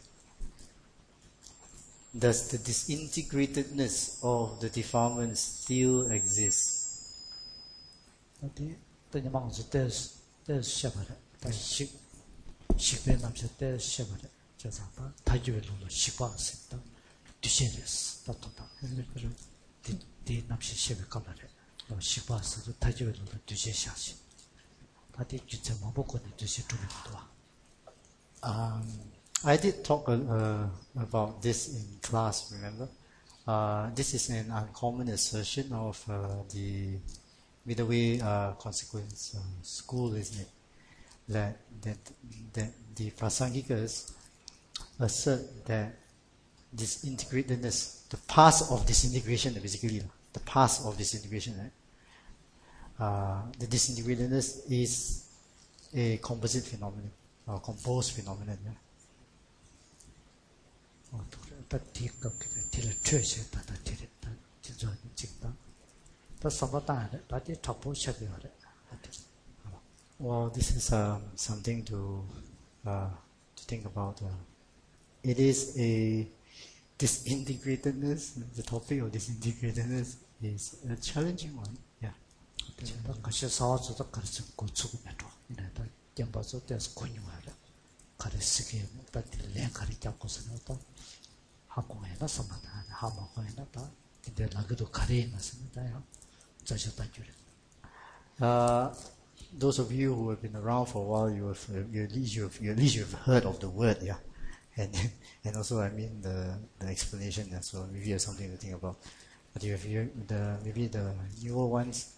does the disintegratedness of the defilements still exist? 어디 또냐 망서 때스 시작하래. 다시 식배 남서 때 시작하래. 저서 다주별로 시바스다. 뒤셔졌어. 따따다. 그래서 디 남시 시배 깔라래. 시바스도 다주별로 뒤셔샤시. 다디 진짜 뭐 먹고는 뒤셔 두고 와. I did talk about this in class, remember? This is an uncommon assertion of the Middle-way consequence school, isn't it? That the Prasangikas assert that disintegratedness, the path of disintegration, basically, the path of disintegration, right? The disintegratedness is a composite phenomenon, or composed phenomenon, yeah? 다 뒤껍게 뒤를 쳐셔다 다 뒤를 다 진짜 찍다 다 선바다네 다디 잡고 시작해야래. Well, this is something to think about. It is a disintegratedness. The topic of disintegratedness is a challenging one. Yeah. 다 같이 싸워서도 가르쳐 고치고 매도 이래다 겸봐서 돼서 권유하래. 가르치게 다 딜레 가르쳐고서는 또 학공에다 선바다 하모에다 다 근데 나그도 가르쳐놨습니다요. 자셨다 줄에. Those of you who have been around for a while, at least you've heard of the word, yeah, and also I mean the explanation as well. Maybe you have something to think about. But if you maybe the newer ones,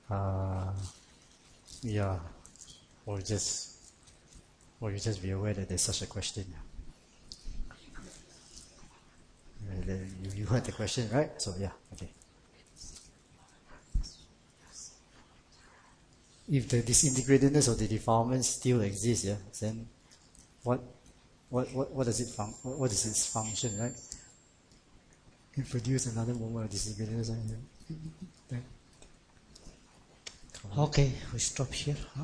yeah, or you just be aware that there's such a question. You heard the question, right? So yeah, okay. If the disintegratedness or the defilement still exists, yeah, then what does it what is its function, right? You produce another moment of disintegratedness. Okay, we stop here. Huh?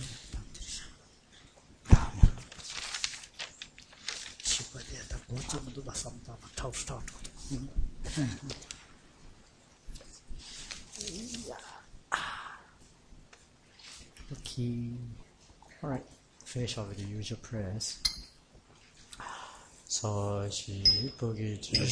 Okay. All right. Finish off with the usual prayers. 所需不给之